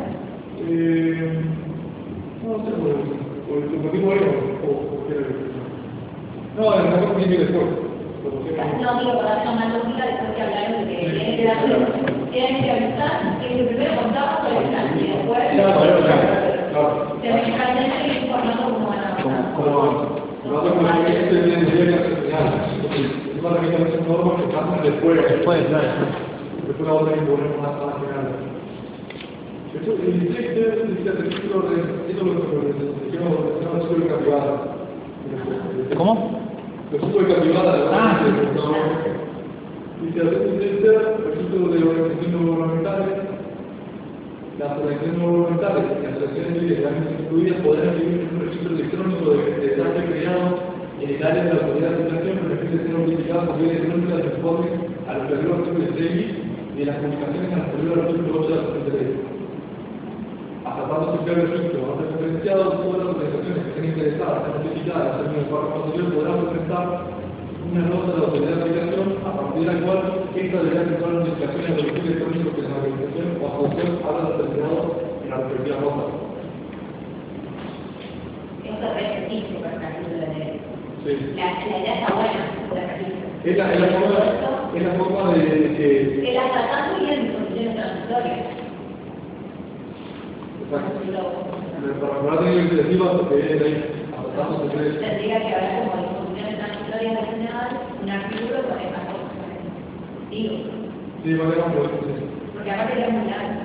No sé, por el motivo era o no, el mejor tiene después. No, digo, por darle una lógica después que hablaron de que tienen que avisar, que primero contamos con el plan y después se me caen y informando cómo van a avanzar. Después, claro. Después la otra que ponemos más general. Eso, el 16 dice el título de capivada. ¿Cómo? El título de capivada. Dice el título de organizaciones gubernamentales. Las organizaciones gubernamentales y las asociaciones civiles legalmente incluidas podrán recibir un registro electrónico de datos creados en el área de la autoridad de administración con el fin de ser notificados por vía electrónica de los informes a los que artículo de ley y de las comunicaciones a los que artículo 8 de la presente ley. Hasta tanto se crea el registro antes referenciado, todas las organizaciones que estén interesadas en notificadas en el párrafo anterior podrán presentar una nota de la autoridad de aplicación a partir de la cual esta deberá efectuar las notificaciones de los electrónicos que la organización o asociación habrá determinado en la respectiva nota. Eso es registro para el capítulo de ley. Sí. La idea está buena, la registro. Es la forma de que... El asaltante viene en condiciones transitorias. Exacto. Para poder tener iniciativa, porque es ahí, asaltando se cree. Tendría que haber como disposiciones transitorias del general, un artículo con esas cosas. Digo. Sí, vale, vamos. Porque aparte es muy largo.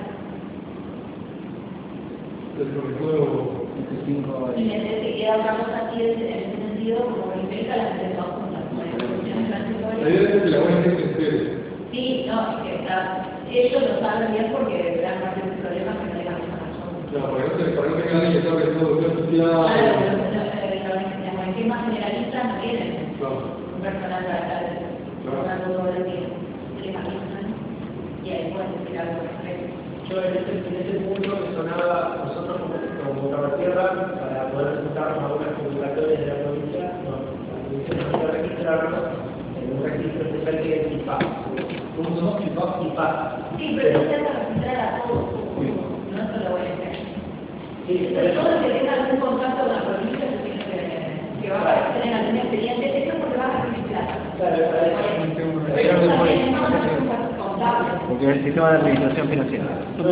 El juego... Y me parece que queda otra cosa así en ese sentido, como que implica las tres dos juntas, como disposiciones transitorias. La idea es que la buena gente se entere. Sí, no, es que ellos lo saben bien porque gran parte del problema es que no hay la misma razón. Claro, para que no tenga nadie que sabe que todo lo que es social... Claro, las esquemas generalistas no tienen un personal para estar tratando todo el día. Se les avisan y ahí pueden decir algo al respecto. Yo en ese punto me sonaba nosotros como Cabatierra para poder presentarnos a algunas comunicaciones de la provincia, la provincia nos iba a registrarnos en un registro especial que es IPAC. ¿Cómo se llama? IPAC. Sí, pero no se hace registrar a todos, no solo voy a hacer. Sí, Todo el que tenga algún contacto con la provincia se tiene que va a tener algún expediente, eso porque va a recibir plata. Porque es el sistema de administración financiera.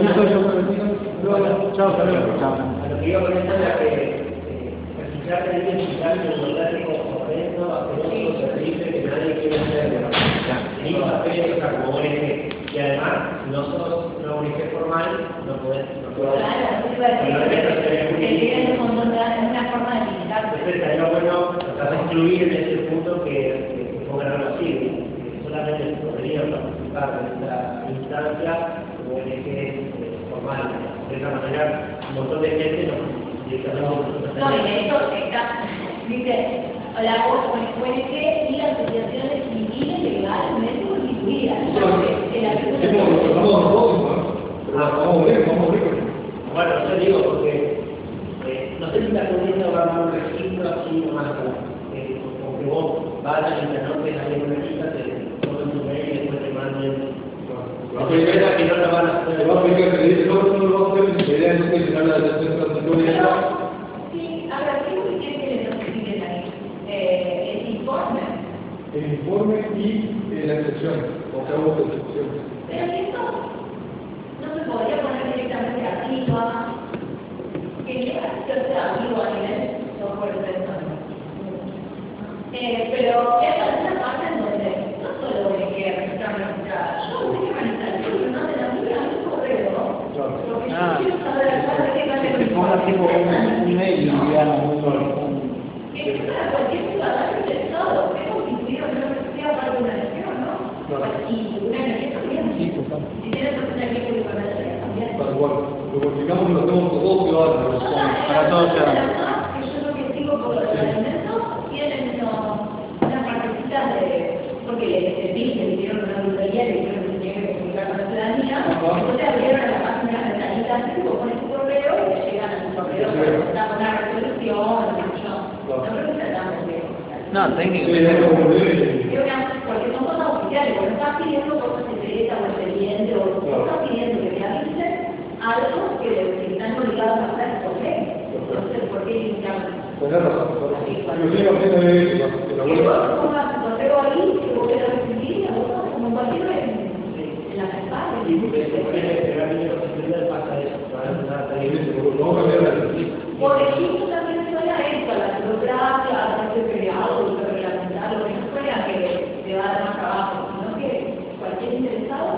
Chao, hasta luego. Chao. Lo que iba a comentar era que registrar el digital y el orgánico correcto, hacer se dice que nadie quiere hacerlo. Ni papeles, o sea, como ONG. Y además, si no sos una ONG formal, no podés. Claro, eso iba a decir que tienen un montón de una forma de militar. Entonces, estaría bueno tratar de incluir en ese punto que pongan algo así, que solamente podrían participar en esta instancia como ONG formal. De esa manera, un montón de gente nos directamente. No, y de hecho está, dice, la ONG y las asociaciones civiles legalmente constituidas. Bueno, yo digo porque no sé si está poniendo un registro así nomás, como que vos vayas y te anotes ahí en una lista, te tomen tu mail y después te manden. primera que no la van a hacer. Va a aplicar que le dice, no lo va a hacer, la idea es que se habla de la tercera transitoria. Sí, a ver, ¿qué quieren los que piden ahí? El informe. El informe y la excepción, o sea, hubo excepciones. Pero esto no se podría poner directamente arriba, que llega a hacerse arriba a nivel software de persona. Pero es una parte en donde no solo hay que registrar una entrada, yo tengo que realizar el libro, no de la mía, a mi correo, ¿no? Porque yo quiero saber de qué clase de un mail, digamos, que es para cualquier ciudadano interesado, que constituido en una necesidad para una nación, ¿no? Y una energía también. Si tienes una energía de una nación también. Tal cual. Lo complicamos y lo hacemos con todos ciudadanos. para todos ciudadanos. Que yo lo que sigo por los alimentos tienen unas partecitas de. Porque le pidieron una librería y le dijeron que tenía que comunicar con la ciudadanía. Entonces abrieron la página de ventanitas y vos pones tu correo y te llegan a tu correo para una resolución, no creo que sea tan complejo. No, técnicamente. Porque son cosas oficiales, cuando estás pidiendo cosas secretas o expedientes, o estás pidiendo que te avisen algo que están obligados a hacer por ley. Entonces, ¿por qué limitarlo? Tenés razón. Inclusive la gente de la Y vuelta. vos pongas tu correo ahí, que vos quieras recibir, y vos como cualquier en la campana. Por ejemplo, también suena esto, a la burocracia, al precio creado, y reglamentado, que no suena que te va a dar más trabajo, sino que cualquier interesado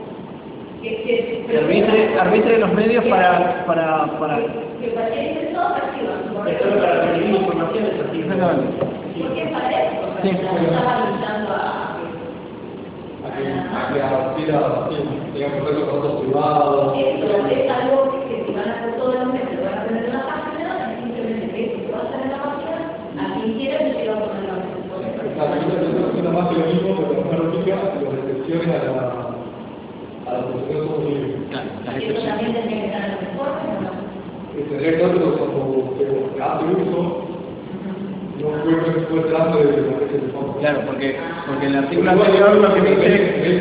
que arbitre los medios para que cualquier interesado reciba su correo. Esto es para recibir informaciones así. Porque es para eso, Sí. no estás habilitando a que digamos, hacer los datos privados. Eso es algo que si van a hacer todos los meses, lo van a poner en la página, es simplemente que si lo hacen en la página, a quien quiera le llega a poner la página. Exacto, es más que lo mismo, pero con una lógica, las excepciones a la posición son libres. Y eso también tendría que estar en los informes, ¿o no? Tendría que estar, pero cuando se hace uso, no fue tratando de la que se forma. claro, porque el artículo anterior lo que dice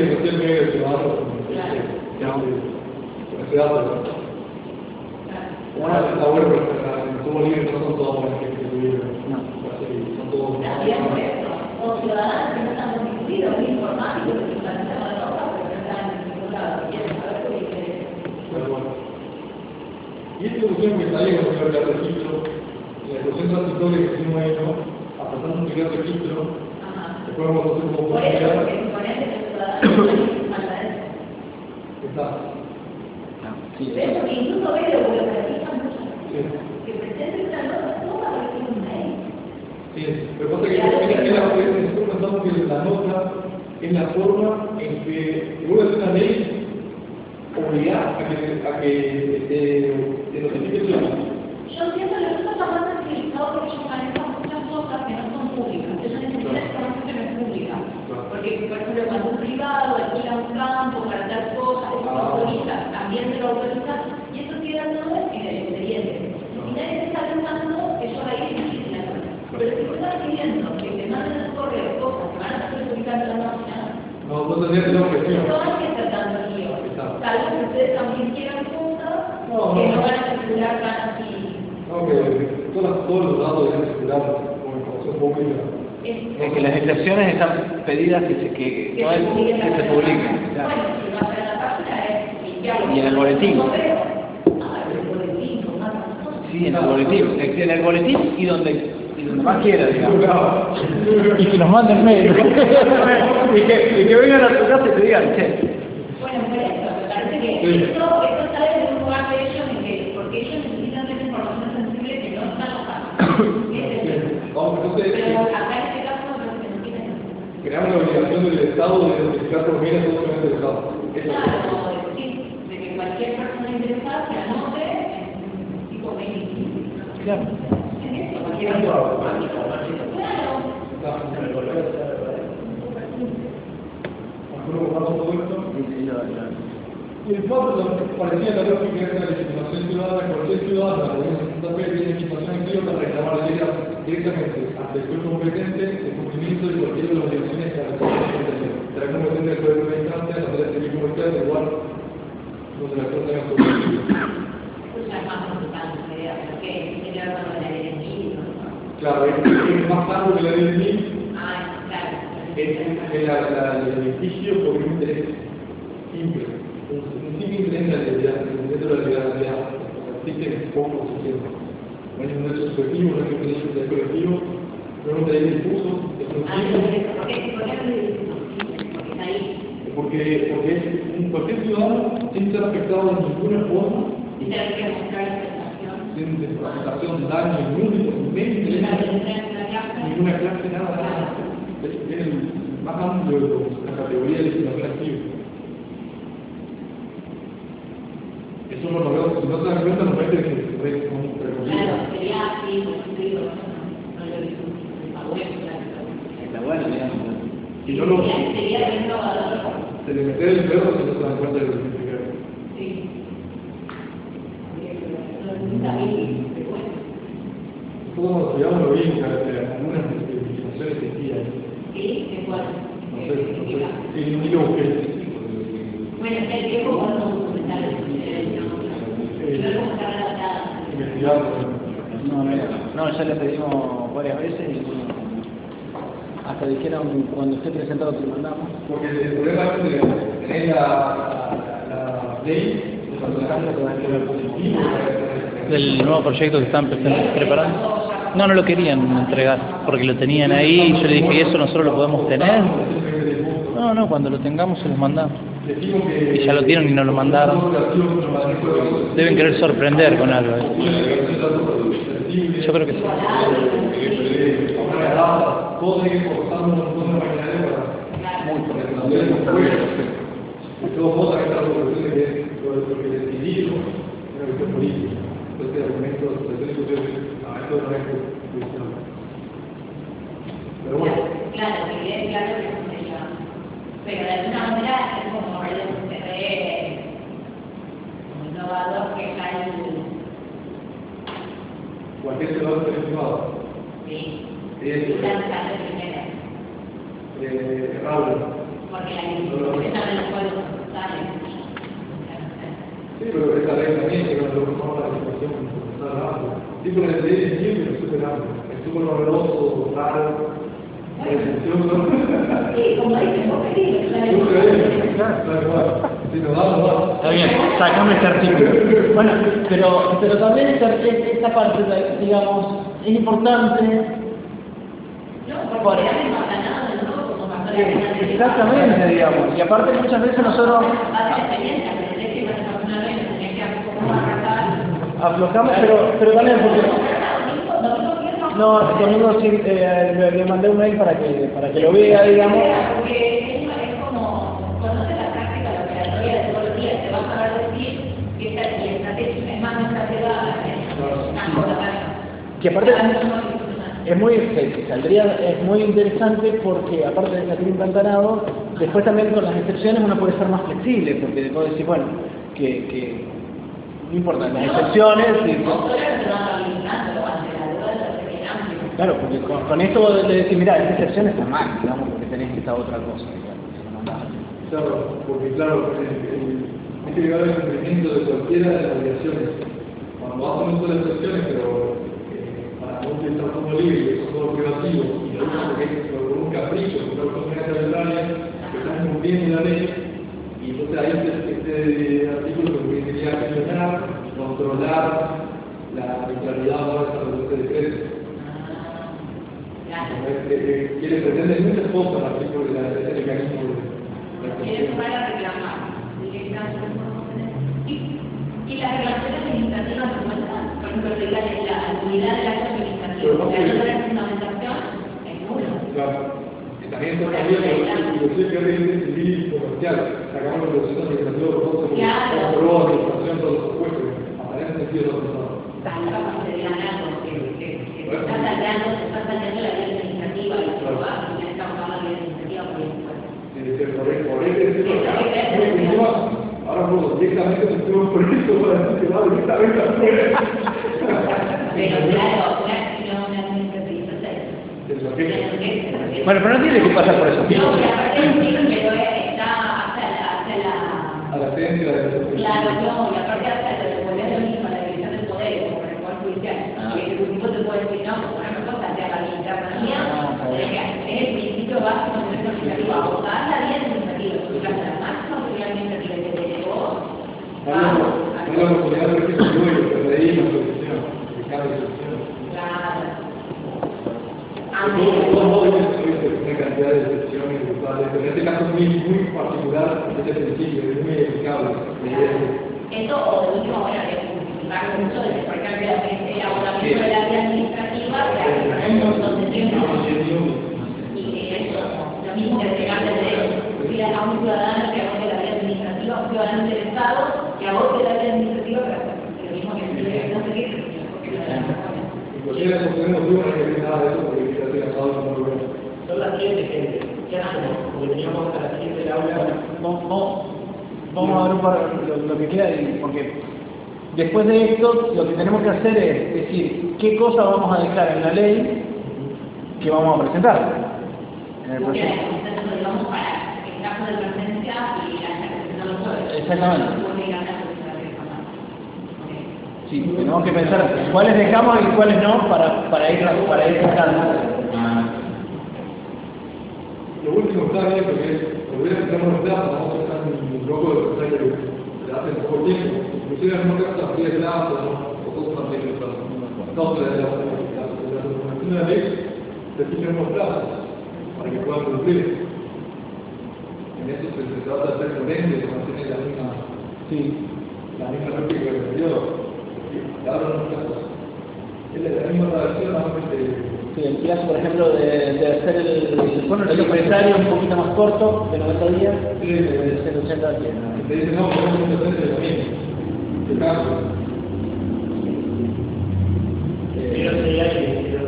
está bueno, pero como libre no son todos buenos que tuvieron. Son todos. También por eso, o ciudadanos que no están constituidos, ni informáticos, que están en tema de ropa, pero no están en ningún lado, quieren saber qué interesa. Y esta solución que está ahí con el registro, la solución transitoria que tenemos ahí, ¿no? A pasar un primer registro, después vamos a hacer como Por eso, porque suponete que el ciudadano no falta eso. Está. Eso, que incluso ve lo burocratizan mucho. Que presenten una nota toda para que un mail. Sí, pero pasa que nosotros pensamos que la nota es la forma en que luego de una ley obliga a que te notifique el ciudadano. Yo entiendo que eso está más tranquilizado porque ellos manejan muchas cosas que no son públicas. Ellos necesitan información que no es pública. Porque, por ejemplo, cuando un privado alquila un campo para hacer cosas, eso lo autoriza, también se lo autoriza, y eso queda todo en el expediente. Y si nadie te está pensando, ellos ahí es difícil hacer. Pero si tú estás pidiendo que te manden en el correo cosas que van a ser publicadas en la página, No tendría que ser objeción. no hay que hacer tanto lío. Tal vez ustedes también quieran cosas que no van a circular tan así. No, que todos los datos deben circular como información pública. Es que las excepciones están pedidas que se publiquen. Claro. Bueno, si lo hacen en la página es limpiarlo. Y en el boletín. Ah, el boletín, con más razón. Sí, en el boletín y donde más quiera, digamos. Y que nos manden mail. y que vengan a tu casa y te digan, che. Bueno, por eso, me parece que esto sale de un lugar de ellos porque ellos necesitan tener información sensible que no está en la página. Pero acá en este caso no se entiende. Creamos la obligación del Estado de notificar por medio todo lo interesado. Claro, decir, de que cualquier persona interesada se anote en tipo 25. Claro. En eso, cualquier automático. Claro. Y el cuarto parecía la lógica de la legitimación ciudadana. Cualquier ciudadano que tiene legitimación activa para reclamar directamente ante el juez competente el cumplimiento de cualquier de las obligaciones establecidas en la ley. Será competente el juez de distancia, no tener servicio comercial, igual no se la cosa en absoluto. Eso ya es más complicado, porque tiene que ver con la ley del niño. Claro, es más largo que la ley del niño. Claro. Es el beneficio por un interés simple. Un simple interés en la realidad, dentro de la realidad. Existen pocos ejemplos. No hay un derecho subjetivo, no hay un derecho colectivo, no hay un derecho difuso, es un simple. ¿Por qué no es difuso? Porque está ahí. Porque cualquier ciudadano sin ser afectado de ninguna forma, Dice que hay que mostrar aceptación. sin afectación, daño, ningún interés, ninguna clase, nada. Es el más amplio de la categoría de legislación activa. Eso no lo veo, si no se dan cuenta, no parece que se ve como un preconcebido. Claro, sería así, no lo he visto. Está bueno, claro. Está bueno, digamos. Si no lo... Sería renovador. Se le mete el dedo si no se dan cuenta de lo que significa. Sí. Está bien, bueno. Nosotros nos estudiamos lo mismo, algunas legislaciones existían. Sí, ¿de cuál? No sé, sí, ni lo busqué. Bueno, es que es como un documental de y ver cómo está redactada. Investigado. No, ya le pedimos varias veces y hasta dijeron cuando esté presentado te mandamos. Porque el problema es que tenés la ley de personajes que el positivo Del nuevo proyecto que están preparando. No lo querían entregar porque lo tenían ahí y yo le dije, ¿y eso nosotros lo podemos tener? No, cuando lo tengamos se los mandamos. Y ya lo tienen y no lo mandaron. Deben querer sorprender con algo. Yo creo que sí. Todos tienen que forzar un montón de maquinaria para y todos votan esta resolución de que lo que decidido es una cuestión política. Entonces, argumentos, esto no es judicial. Pero bueno. Claro, que quede claro que no sería. Pero de alguna manera es como se ve innovador que hay. Cualquier ciudadano está estimado. Sí. Es primera. Errable. Porque la esa de los pueblos sale. Sí, pero esa ley también tiene una reforma de la legislación procesal amplia. Sí, pero la ley es libre, es súper amplia. Es súper novedoso, raro. Sí, como dicen, vos querés. Está bien, sacame este artículo. Bueno, pero también esta parte, digamos, es importante. No, porque ya me pasa nada de nuevo, como pasó la exactamente, digamos. Y aparte muchas veces nosotros aflojamos, pero también porque... No, domingo sí, le mandé un mail para que lo vea, digamos. Porque es como conoce la práctica, la operatoria de todos los días, te vas a ver decir que esta estrategia es más nuestra que aparte es muy, es muy interesante porque aparte de que tiene impantanado, después también con las excepciones uno puede ser más flexible, porque puede decir, bueno, que no importa, las excepciones... Claro, porque con esto le decís, mira, esta excepción está mal, digamos, porque tenés esta otra cosa. Claro, porque claro, hay que llegar al cumplimiento de cualquiera de las obligaciones. Cuando vas a un montón de excepciones, pero para no utilizar como libre, que son todos privativos, y lo usan porque es por un capricho, porque no son arbitrarias, que están cumpliendo la ley, y entonces ahí este artículo que permitiría gestionar, controlar la arbitrariedad de esa resolución de decreto. Quiere pretender muchas cosas el artículo de ese mecanismo de quiere tomar a reclamar y las relaciones administrativas no cuentan, por ejemplo, la unidad del acto administrativo, la otra fundamentación es nulo. Claro, también son también los que es civil y comercial, sacamos los procesos administrativos por todos, control, administración, todos los supuestos, aparece en sentido de los resultados. Capaz que te digan algo, que se está saliendo la ley administrativa y se va a escapar la ley administrativa por eso. Ahora puedo directamente sentimos por eso para decir que va directamente a fuera. Pero claro, no administrativa, bueno, pero no tiene que pasar por eso. No, pero aparte pero está hasta no, por ejemplo, cosas de la intervenía, es el principio básico del derecho administrativo, abogar la vía administrativa, la máxima autoridad administrativa que te llevó hay la oportunidad de que yo y lo que leí la solución, de cada solución. Claro. Todos una cantidad de excepciones brutales, pero en este caso es muy particular, este principio, es muy aplicable. Eso, o lo último, bueno, de justificar mucho de, por ejemplo, el abogamiento de la vía administrativa, que hace un montón de tiempo. Y eso, lo mismo que pegar el derecho. Decir a un ciudadano que abogue la vía administrativa, a un ciudadano interesado que abogue la vía administrativa, pero lo mismo que decir, no sé qué. Inclusive no tenemos dudas de que nada de eso, porque ya se ha pasado muy bueno. Son las 7, gente. ¿Qué hacemos? Porque teníamos a las 7 de la aula. Vamos a ver un par lo que queda, porque después de esto lo que tenemos que hacer es decir qué cosas vamos a dejar en la ley que vamos a presentar en el proyecto. En caso de emergencia y hasta que se no lo puede. Exactamente. Sí, tenemos que pensar cuáles dejamos y cuáles no para ir sacando. Lo último está bien porque volver a empezar los plazos, vamos a pensar un poco de pensar que se hace en poco tiempo. Inclusive en algunos casos así de plazo, o cosas también de plazo. No, de la documentación de la ley se fijan unos plazos para que puedan cumplir. En eso se trata de ser coherente, de mantener la misma lógica del periodo. Claro, unos plazos. Es la misma redacción, Sí, el plazo, por ejemplo, de hacer el empresario un poquito más corto, de 90 días, de 180 días. Te dicen, no, pero es un docente de también. ¿Qué caso? Pero sería que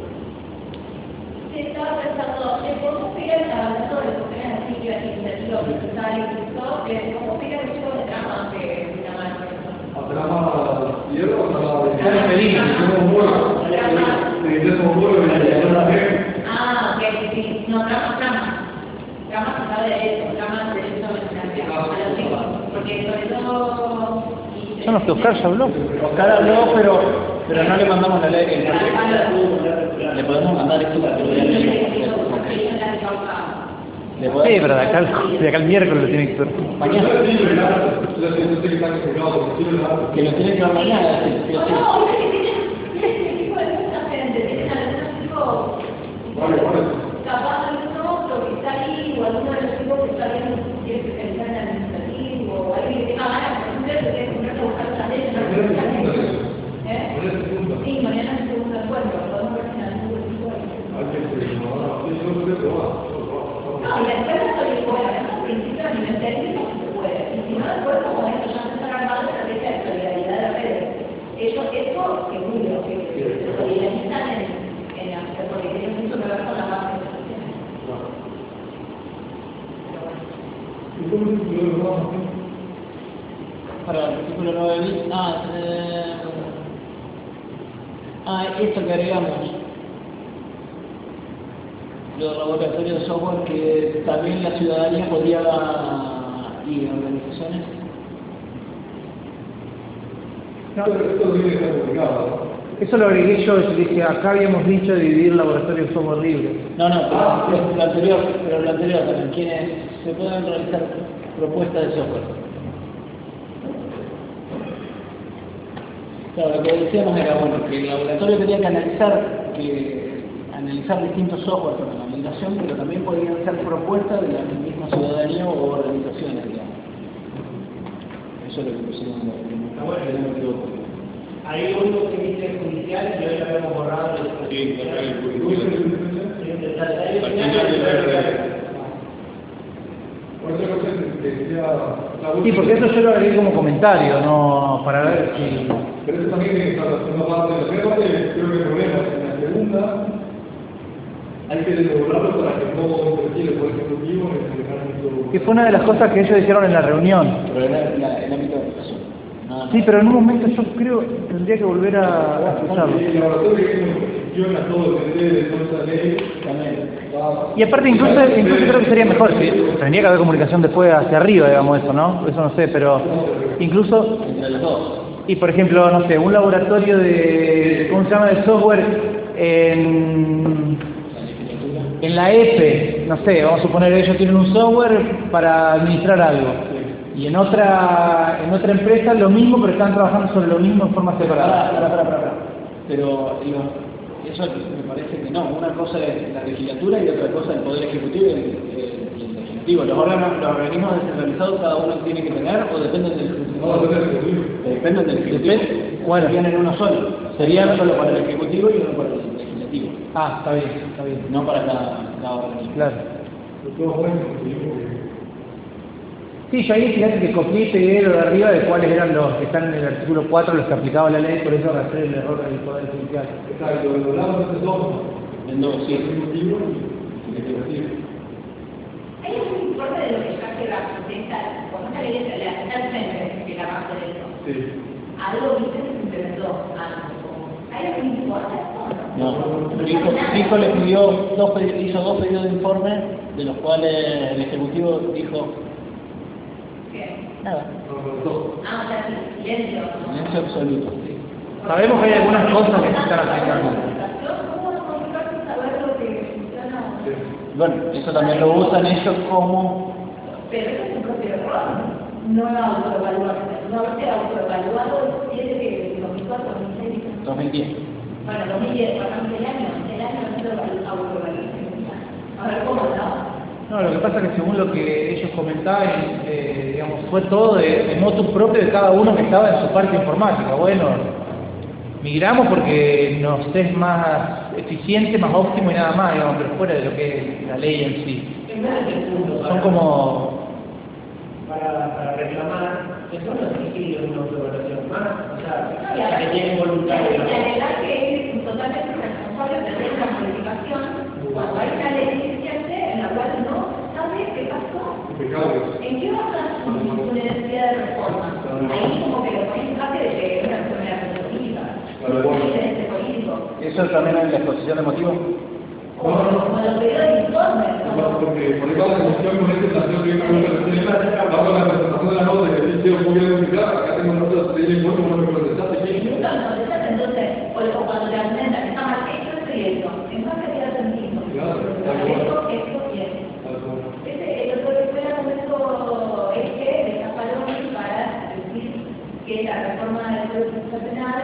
Sí, estaba pensando, ¿cómo pegar hablando de cuestiones así que administrativas, procesales, cómo pegar el tipo de trama que se llama eso? ¿A trama hierro o trama de medina? Ah, ok, sí. No, trama. Trama se sabe de eso, trama de derecho mercantil, a los chicos. Porque sobre todo... Son los que Oscar ya habló. Oscar habló, pero no le mandamos la ley. Le podemos mandar esto para que lo vean ellos. Sí, pero de acá el miércoles lo tiene que ver. Mañana. Que lo tiene que ver mañana. Capaz alguno que está ahí o alguno de los chicos que está viendo si quiere especializar en administrativo o alguien que tenga ganas, por ejemplo, que quiere ponerse a buscar una ley, Sí, mañana es el segundo encuentro, podemos ver si en algún grupo. No, y después no estoy igual, en principio a nivel técnico se puede, y si no después como esto ya se está armando la estrategia de solidaridad de las redes. Eso seguro que se solidarizan porque tiene mucho que ver con la base de Para el artículo 9.000, esto que agregamos, los laboratorios de software que también la ciudadanía podría y organizaciones. No, pero esto debe estar publicado, ¿no? Eso lo agregué yo, y dije, acá habíamos dicho dividir laboratorio de software libre. No, pero lo anterior también, quienes se pueden realizar propuestas de software. Claro, lo que decíamos era, bueno, que el laboratorio tenía que analizar distintos software para la alimentación, pero también podían ser propuestas de la misma ciudadanía o organizaciones, digamos. Eso es lo que pusimos en el equivoco. Ahí lo único que dice judicial y hoy lo habíamos borrado. Sí, Sí, porque eso yo lo agregué como comentario, no para ver si... Pero eso también tiene que estar la segunda parte. La primera parte creo que el problema es en la segunda hay que devolverlo para que no interfiere por ese motivo en el tratamiento. Que fue una de las cosas que ellos dijeron en la reunión. Pero era el ámbito de educación. Sí, pero en un momento yo creo que tendría que volver a escucharlo. El laboratorio que gestiona todo el CD de toda esa ley también. Y aparte incluso creo que sería mejor, si tendría que haber comunicación después hacia arriba, digamos eso, ¿no? Eso no sé, pero incluso... Entre los dos. Y por ejemplo, no sé, un laboratorio de, ¿cómo se llama?, de software en la EPE, no sé, vamos a suponer que ellos tienen un software para administrar algo. Y en otra empresa lo mismo, pero están trabajando sobre lo mismo en forma separada. Para. Pero eso me parece que no. Una cosa es la legislatura y otra cosa el Poder Ejecutivo y el Ejecutivo. Los organismos descentralizados cada uno tiene que tener o dependen del Ejecutivo. No, Dependen del Ejecutivo. Bueno, Serían uno solo. Serían solo para el Ejecutivo y uno para el Legislativo. Ah, está bien. No para cada organismo. Claro. Sí, yo ahí fíjate que copié y pegué lo de arriba de cuáles eran los que están en el artículo 4, los que aplicaba la ley, por eso arrastré el error del Poder Judicial. Exacto, lo hablamos de dos. En dos, sí. Ejecutivo y legislativo. Hay un informe de lo que ya se va a presentar, como esta ley de la que la base de eso. Sí. Algo viste que se implementó antes. ¿Hay algún informe? No. Rico le hizo dos pedidos de informe, de los cuales el Ejecutivo dijo nada. Ah, o sea, silencio. Silencio absoluto. Sabemos que hay algunas cosas que se están aplicando. Bueno, eso también lo usan ellos como... Pero eso es un propio error. No autoevaluarse. No haberse autoevaluado desde que 2004, 2006. 2010. Bueno, 2010, pasamos el año no se autoevaluarse. A ver cómo, ¿no? No, lo que pasa es que según lo que ellos comentaban, digamos, fue todo de motu propio de cada uno que estaba en su parte informática. Bueno, migramos porque nos es más eficiente, más óptimo y nada más, digamos, pero fuera de lo que es la ley en sí. Son como... Para reclamar, eso no exige una autoevaluación más, o sea, que tienen voluntario. La verdad que es totalmente responsable de hacer una modificación cuando hay una ley existente en la cual no sabe qué pasó. ¿En qué basa su necesidad de reforma? Ahí como que lo ponen en jaque de que es una enfermedad política, un interés político. ¿Eso también en la exposición de motivos? Como los pedidos de informe. Porque por ejemplo la comisión con este planteo que vamos a la presentación de la nota que dice muy bien explicada, acá tengo notas de informe como lo que presentaste aquí. Entonces, o cuando te argumentan que está mal hecho esto y esto, entonces queda sentido. Esto y esto. El otro que fue el argumento de Zaffaroni para decir que la reforma del Código Penal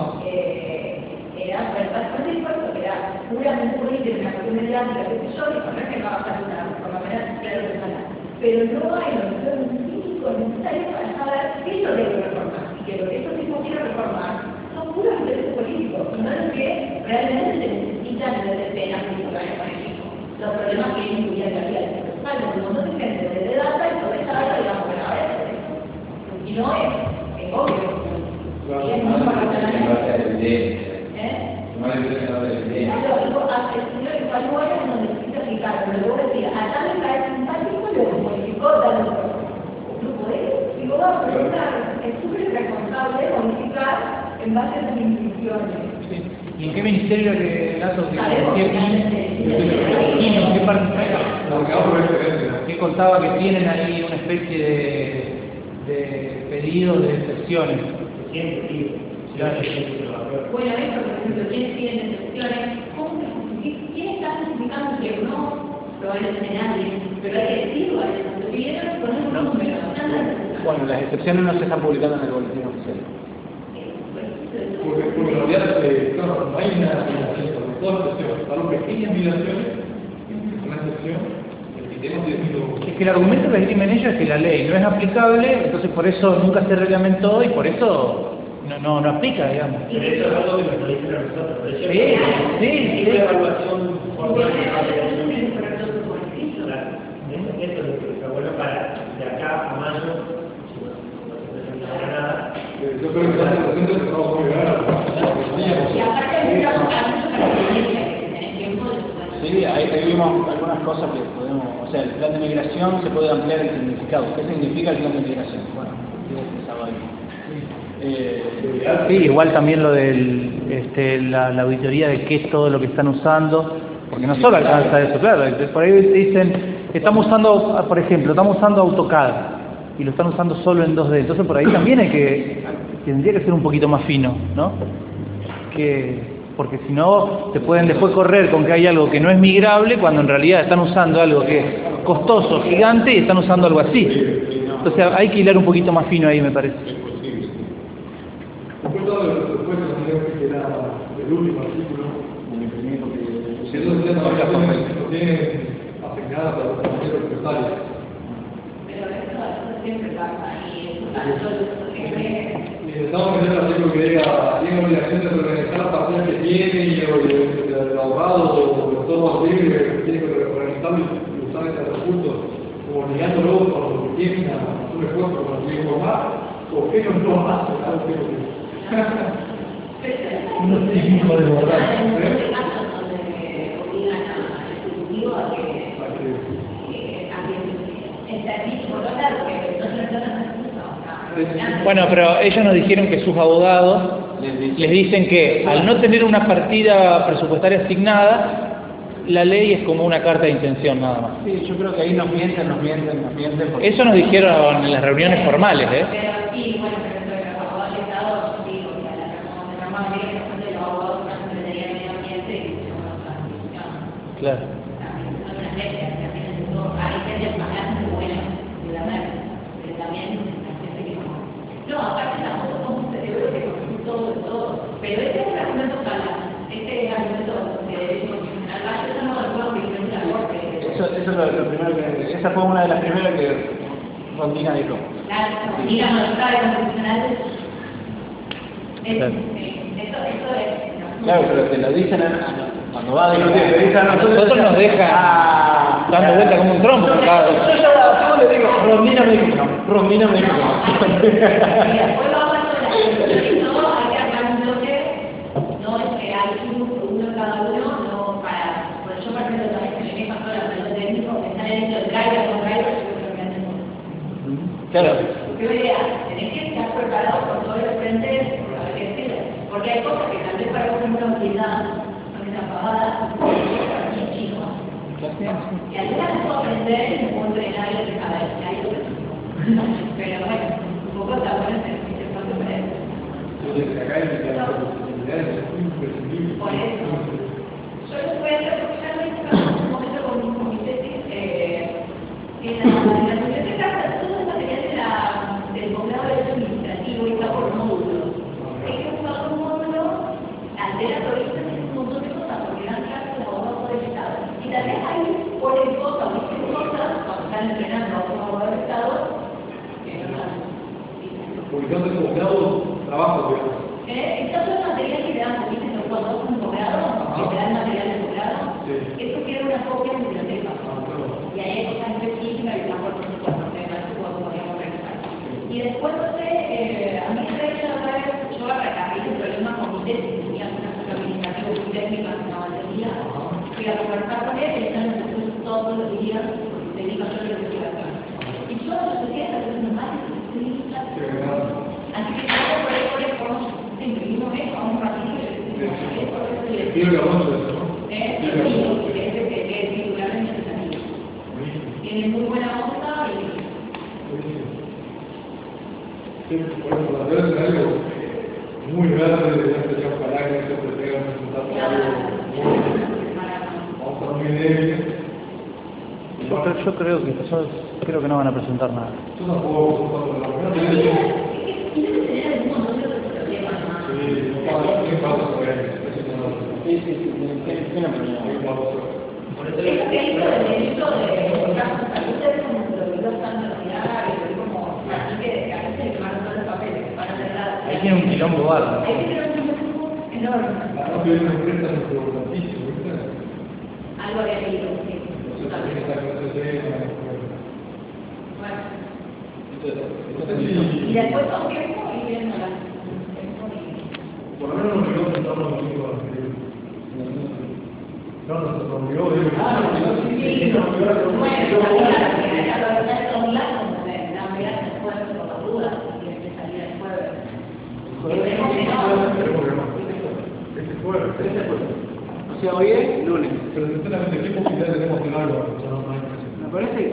era bastante impuesto, que era puramente política, una cuestión mediática, qué sé yo, y no es que no va a pasar una reforma penal, claro que no. Pero no hay los estudios científicos necesarios para saber qué es lo que hay que reformar, y que lo que estos tipos quieren reformar son puros intereses políticos, y no es que realmente se necesita a nivel de pena principales para México. Los problemas que incluyen la vida de un montón de gente de data y sobre esa data digamos, bueno, ahora es esto. Y no es obvio. Y es muy para no hay que no le el señor igual no era donde necesita aplicar, pero luego decía, acá me cae simpático, luego modificó, dando grupo de digo, no, pero es súper responsable modificar en base a sus instrucciones. ¿Y en qué ministerio que datos que qué parte que contaba que tienen ahí una especie de pedido de excepciones? Bueno, esto, por ejemplo, ¿quiénes piden excepciones? ¿Quién está justificando que no? Probablemente nadie, pero hay que decirlo a eso. Lo pidieron con un número. Bueno, las excepciones no se están publicando en el boletín oficial. Porque en realidad, claro, no hay una excepción, todas excepciones, salvo pequeñas migraciones, una excepción, el sistema de es que el argumento que escriben ellos es que la ley no es aplicable, entonces por eso nunca se reglamentó y por eso no aplica, digamos. Pero eso es algo que nos lo dicen a nosotros. Por eso sí. La evaluación formal esto es lo que está bueno para de acá a mayo, si no se presenta nada. Yo creo que esa presentación se va a llegar y aparte hay muchas características que tienen tiempo de Sí, ahí vimos algunas cosas que podemos, o sea, el plan de migración se puede ampliar el significado. ¿Qué significa el plan de migración? Bueno, sí, igual también lo del la auditoría de qué es todo lo que están usando, porque no solo alcanza eso, claro, por ahí dicen que estamos usando, por ejemplo, estamos usando AutoCAD y lo están usando solo en 2D, entonces por ahí también tendría que ser un poquito más fino, ¿no? porque si no te pueden después correr con que hay algo que no es migrable cuando en realidad están usando algo que es costoso, gigante, y están usando algo así. Entonces hay que hilar un poquito más fino ahí, me parece. Después todo lo después que era el último artículo, que eso se tiene asignada para los compañeros empresarios. Pero eso siempre pasa y Intentamos tener un artículo que diga, tiene obligación de organizar las parcelas que tiene y el abogado o el software libre que tiene que organizar y usar estos recursos, como obligándolo con lo que tienen a hacer un esfuerzo para conseguir formar, o qué no lo hace, algo que unos hijos de verdad. Bueno, pero ellos nos dijeron que sus abogados les dicen que al no tener una partida presupuestaria asignada, la ley es como una carta de intención nada más. Sí, yo creo que ahí nos mienten. Porque... Eso nos dijeron en las reuniones formales, ¿eh? Pero sí, bueno, pero los abogados del Estado, digo, que a la norma de los abogados no se meterían en el ambiente y se van a otra institución. Claro. Hay unas leyes que hay leyes más muy buenas, de verdad, pero también hay gente que no. No, aparte tampoco somos un cerebro que conoce todo de todo, pero este es un argumento sala, este es el argumento de derecho constitucional, yo no lo puedo diferenciar de la corte. Eso es lo primero que... Esa fue una de las primeras que Rondina dijo. Claro, Rondina magistrada constitucional. Claro. Eso es... Claro, pero te lo dicen cuando va a discutir, a nosotros nos deja dando vuelta como un trompo. Yo le digo, Rondina me dijo que no. Y después vamos a hacer la hay que armar un bloque, no es que hay uno cada uno, no para... Por yo, por ejemplo, también se me queja todo el técnico, que está en el hecho del driver con driver, yo creo que hacemos. Claro. ¿Qué idea? Tenés que estar preparado por todo el frente para que sirve. Porque hay cosas que tal vez para una utilidad son desapabadas, para mí es chico. Y algunas las puedo aprender en el mundo de nadie de saber que hay otras. Pero bueno, un poco está bueno ser espacio para eso. Por eso. Yo les voy a hacer, porque ya lo hice en un momento con mi tesis, en la biblioteca todo el material del posgrado de Derecho Administrativo y está por módulos. Hay que buscar un módulo, altera provincias y un montón de cosas, porque dan clases de abogados del Estado. Y tal vez ahí ponen cosas, dicen cosas, cuando están entrenando a otros abogados del Estado, que no las dicen. Porque yo tengo posgrado, trabajo, digamos. Estos son materiales que te dan, ¿viste? Cuando vas a un posgrado, que te dan material de posgrado, eso queda una copia en biblioteca. Y ahí hay cosas específicas y por supuesto, que podríamos realizar. Y después, no sé, a mí me parece que yo arranqué el problema con mi tesis, tenía una cosa administrativa muy técnica que no entendía. Fui a conversar con él y él me puso todos los días, porque te digo yo lo que quiero hacer. Y yo lo que quería hacer es más difícil. Así que yo por eso imprimimos esto a un ratito y le tiene muy buena onda y... Sí, bueno, para hacer algo muy grande, de una expresión para que se tenga un resultado vamos a muy débil. Yo creo que no van a presentar nada. Yo tampoco, Por eso que hizo el delito de casos de salud es como lo que los están nominados, como así que a veces le tomaron todos los papeles para hacer la... Ahí tiene un quilombo bárbaro. Ahí tiene un quilombo enorme. Algo había leído, sí. Bueno. Y después con tiempo y viendo la... Por lo menos nos quedó sentado los amigos anteriores. No, nos sorprendió. Sí, bueno, la verdad es online, la verdad después por las dudas, y que salía el jueves. Esperemos que no. Este jueves. O sea, hoy es lunes. Pero sinceramente, ¿qué posibilidad tenemos de algo? Me parece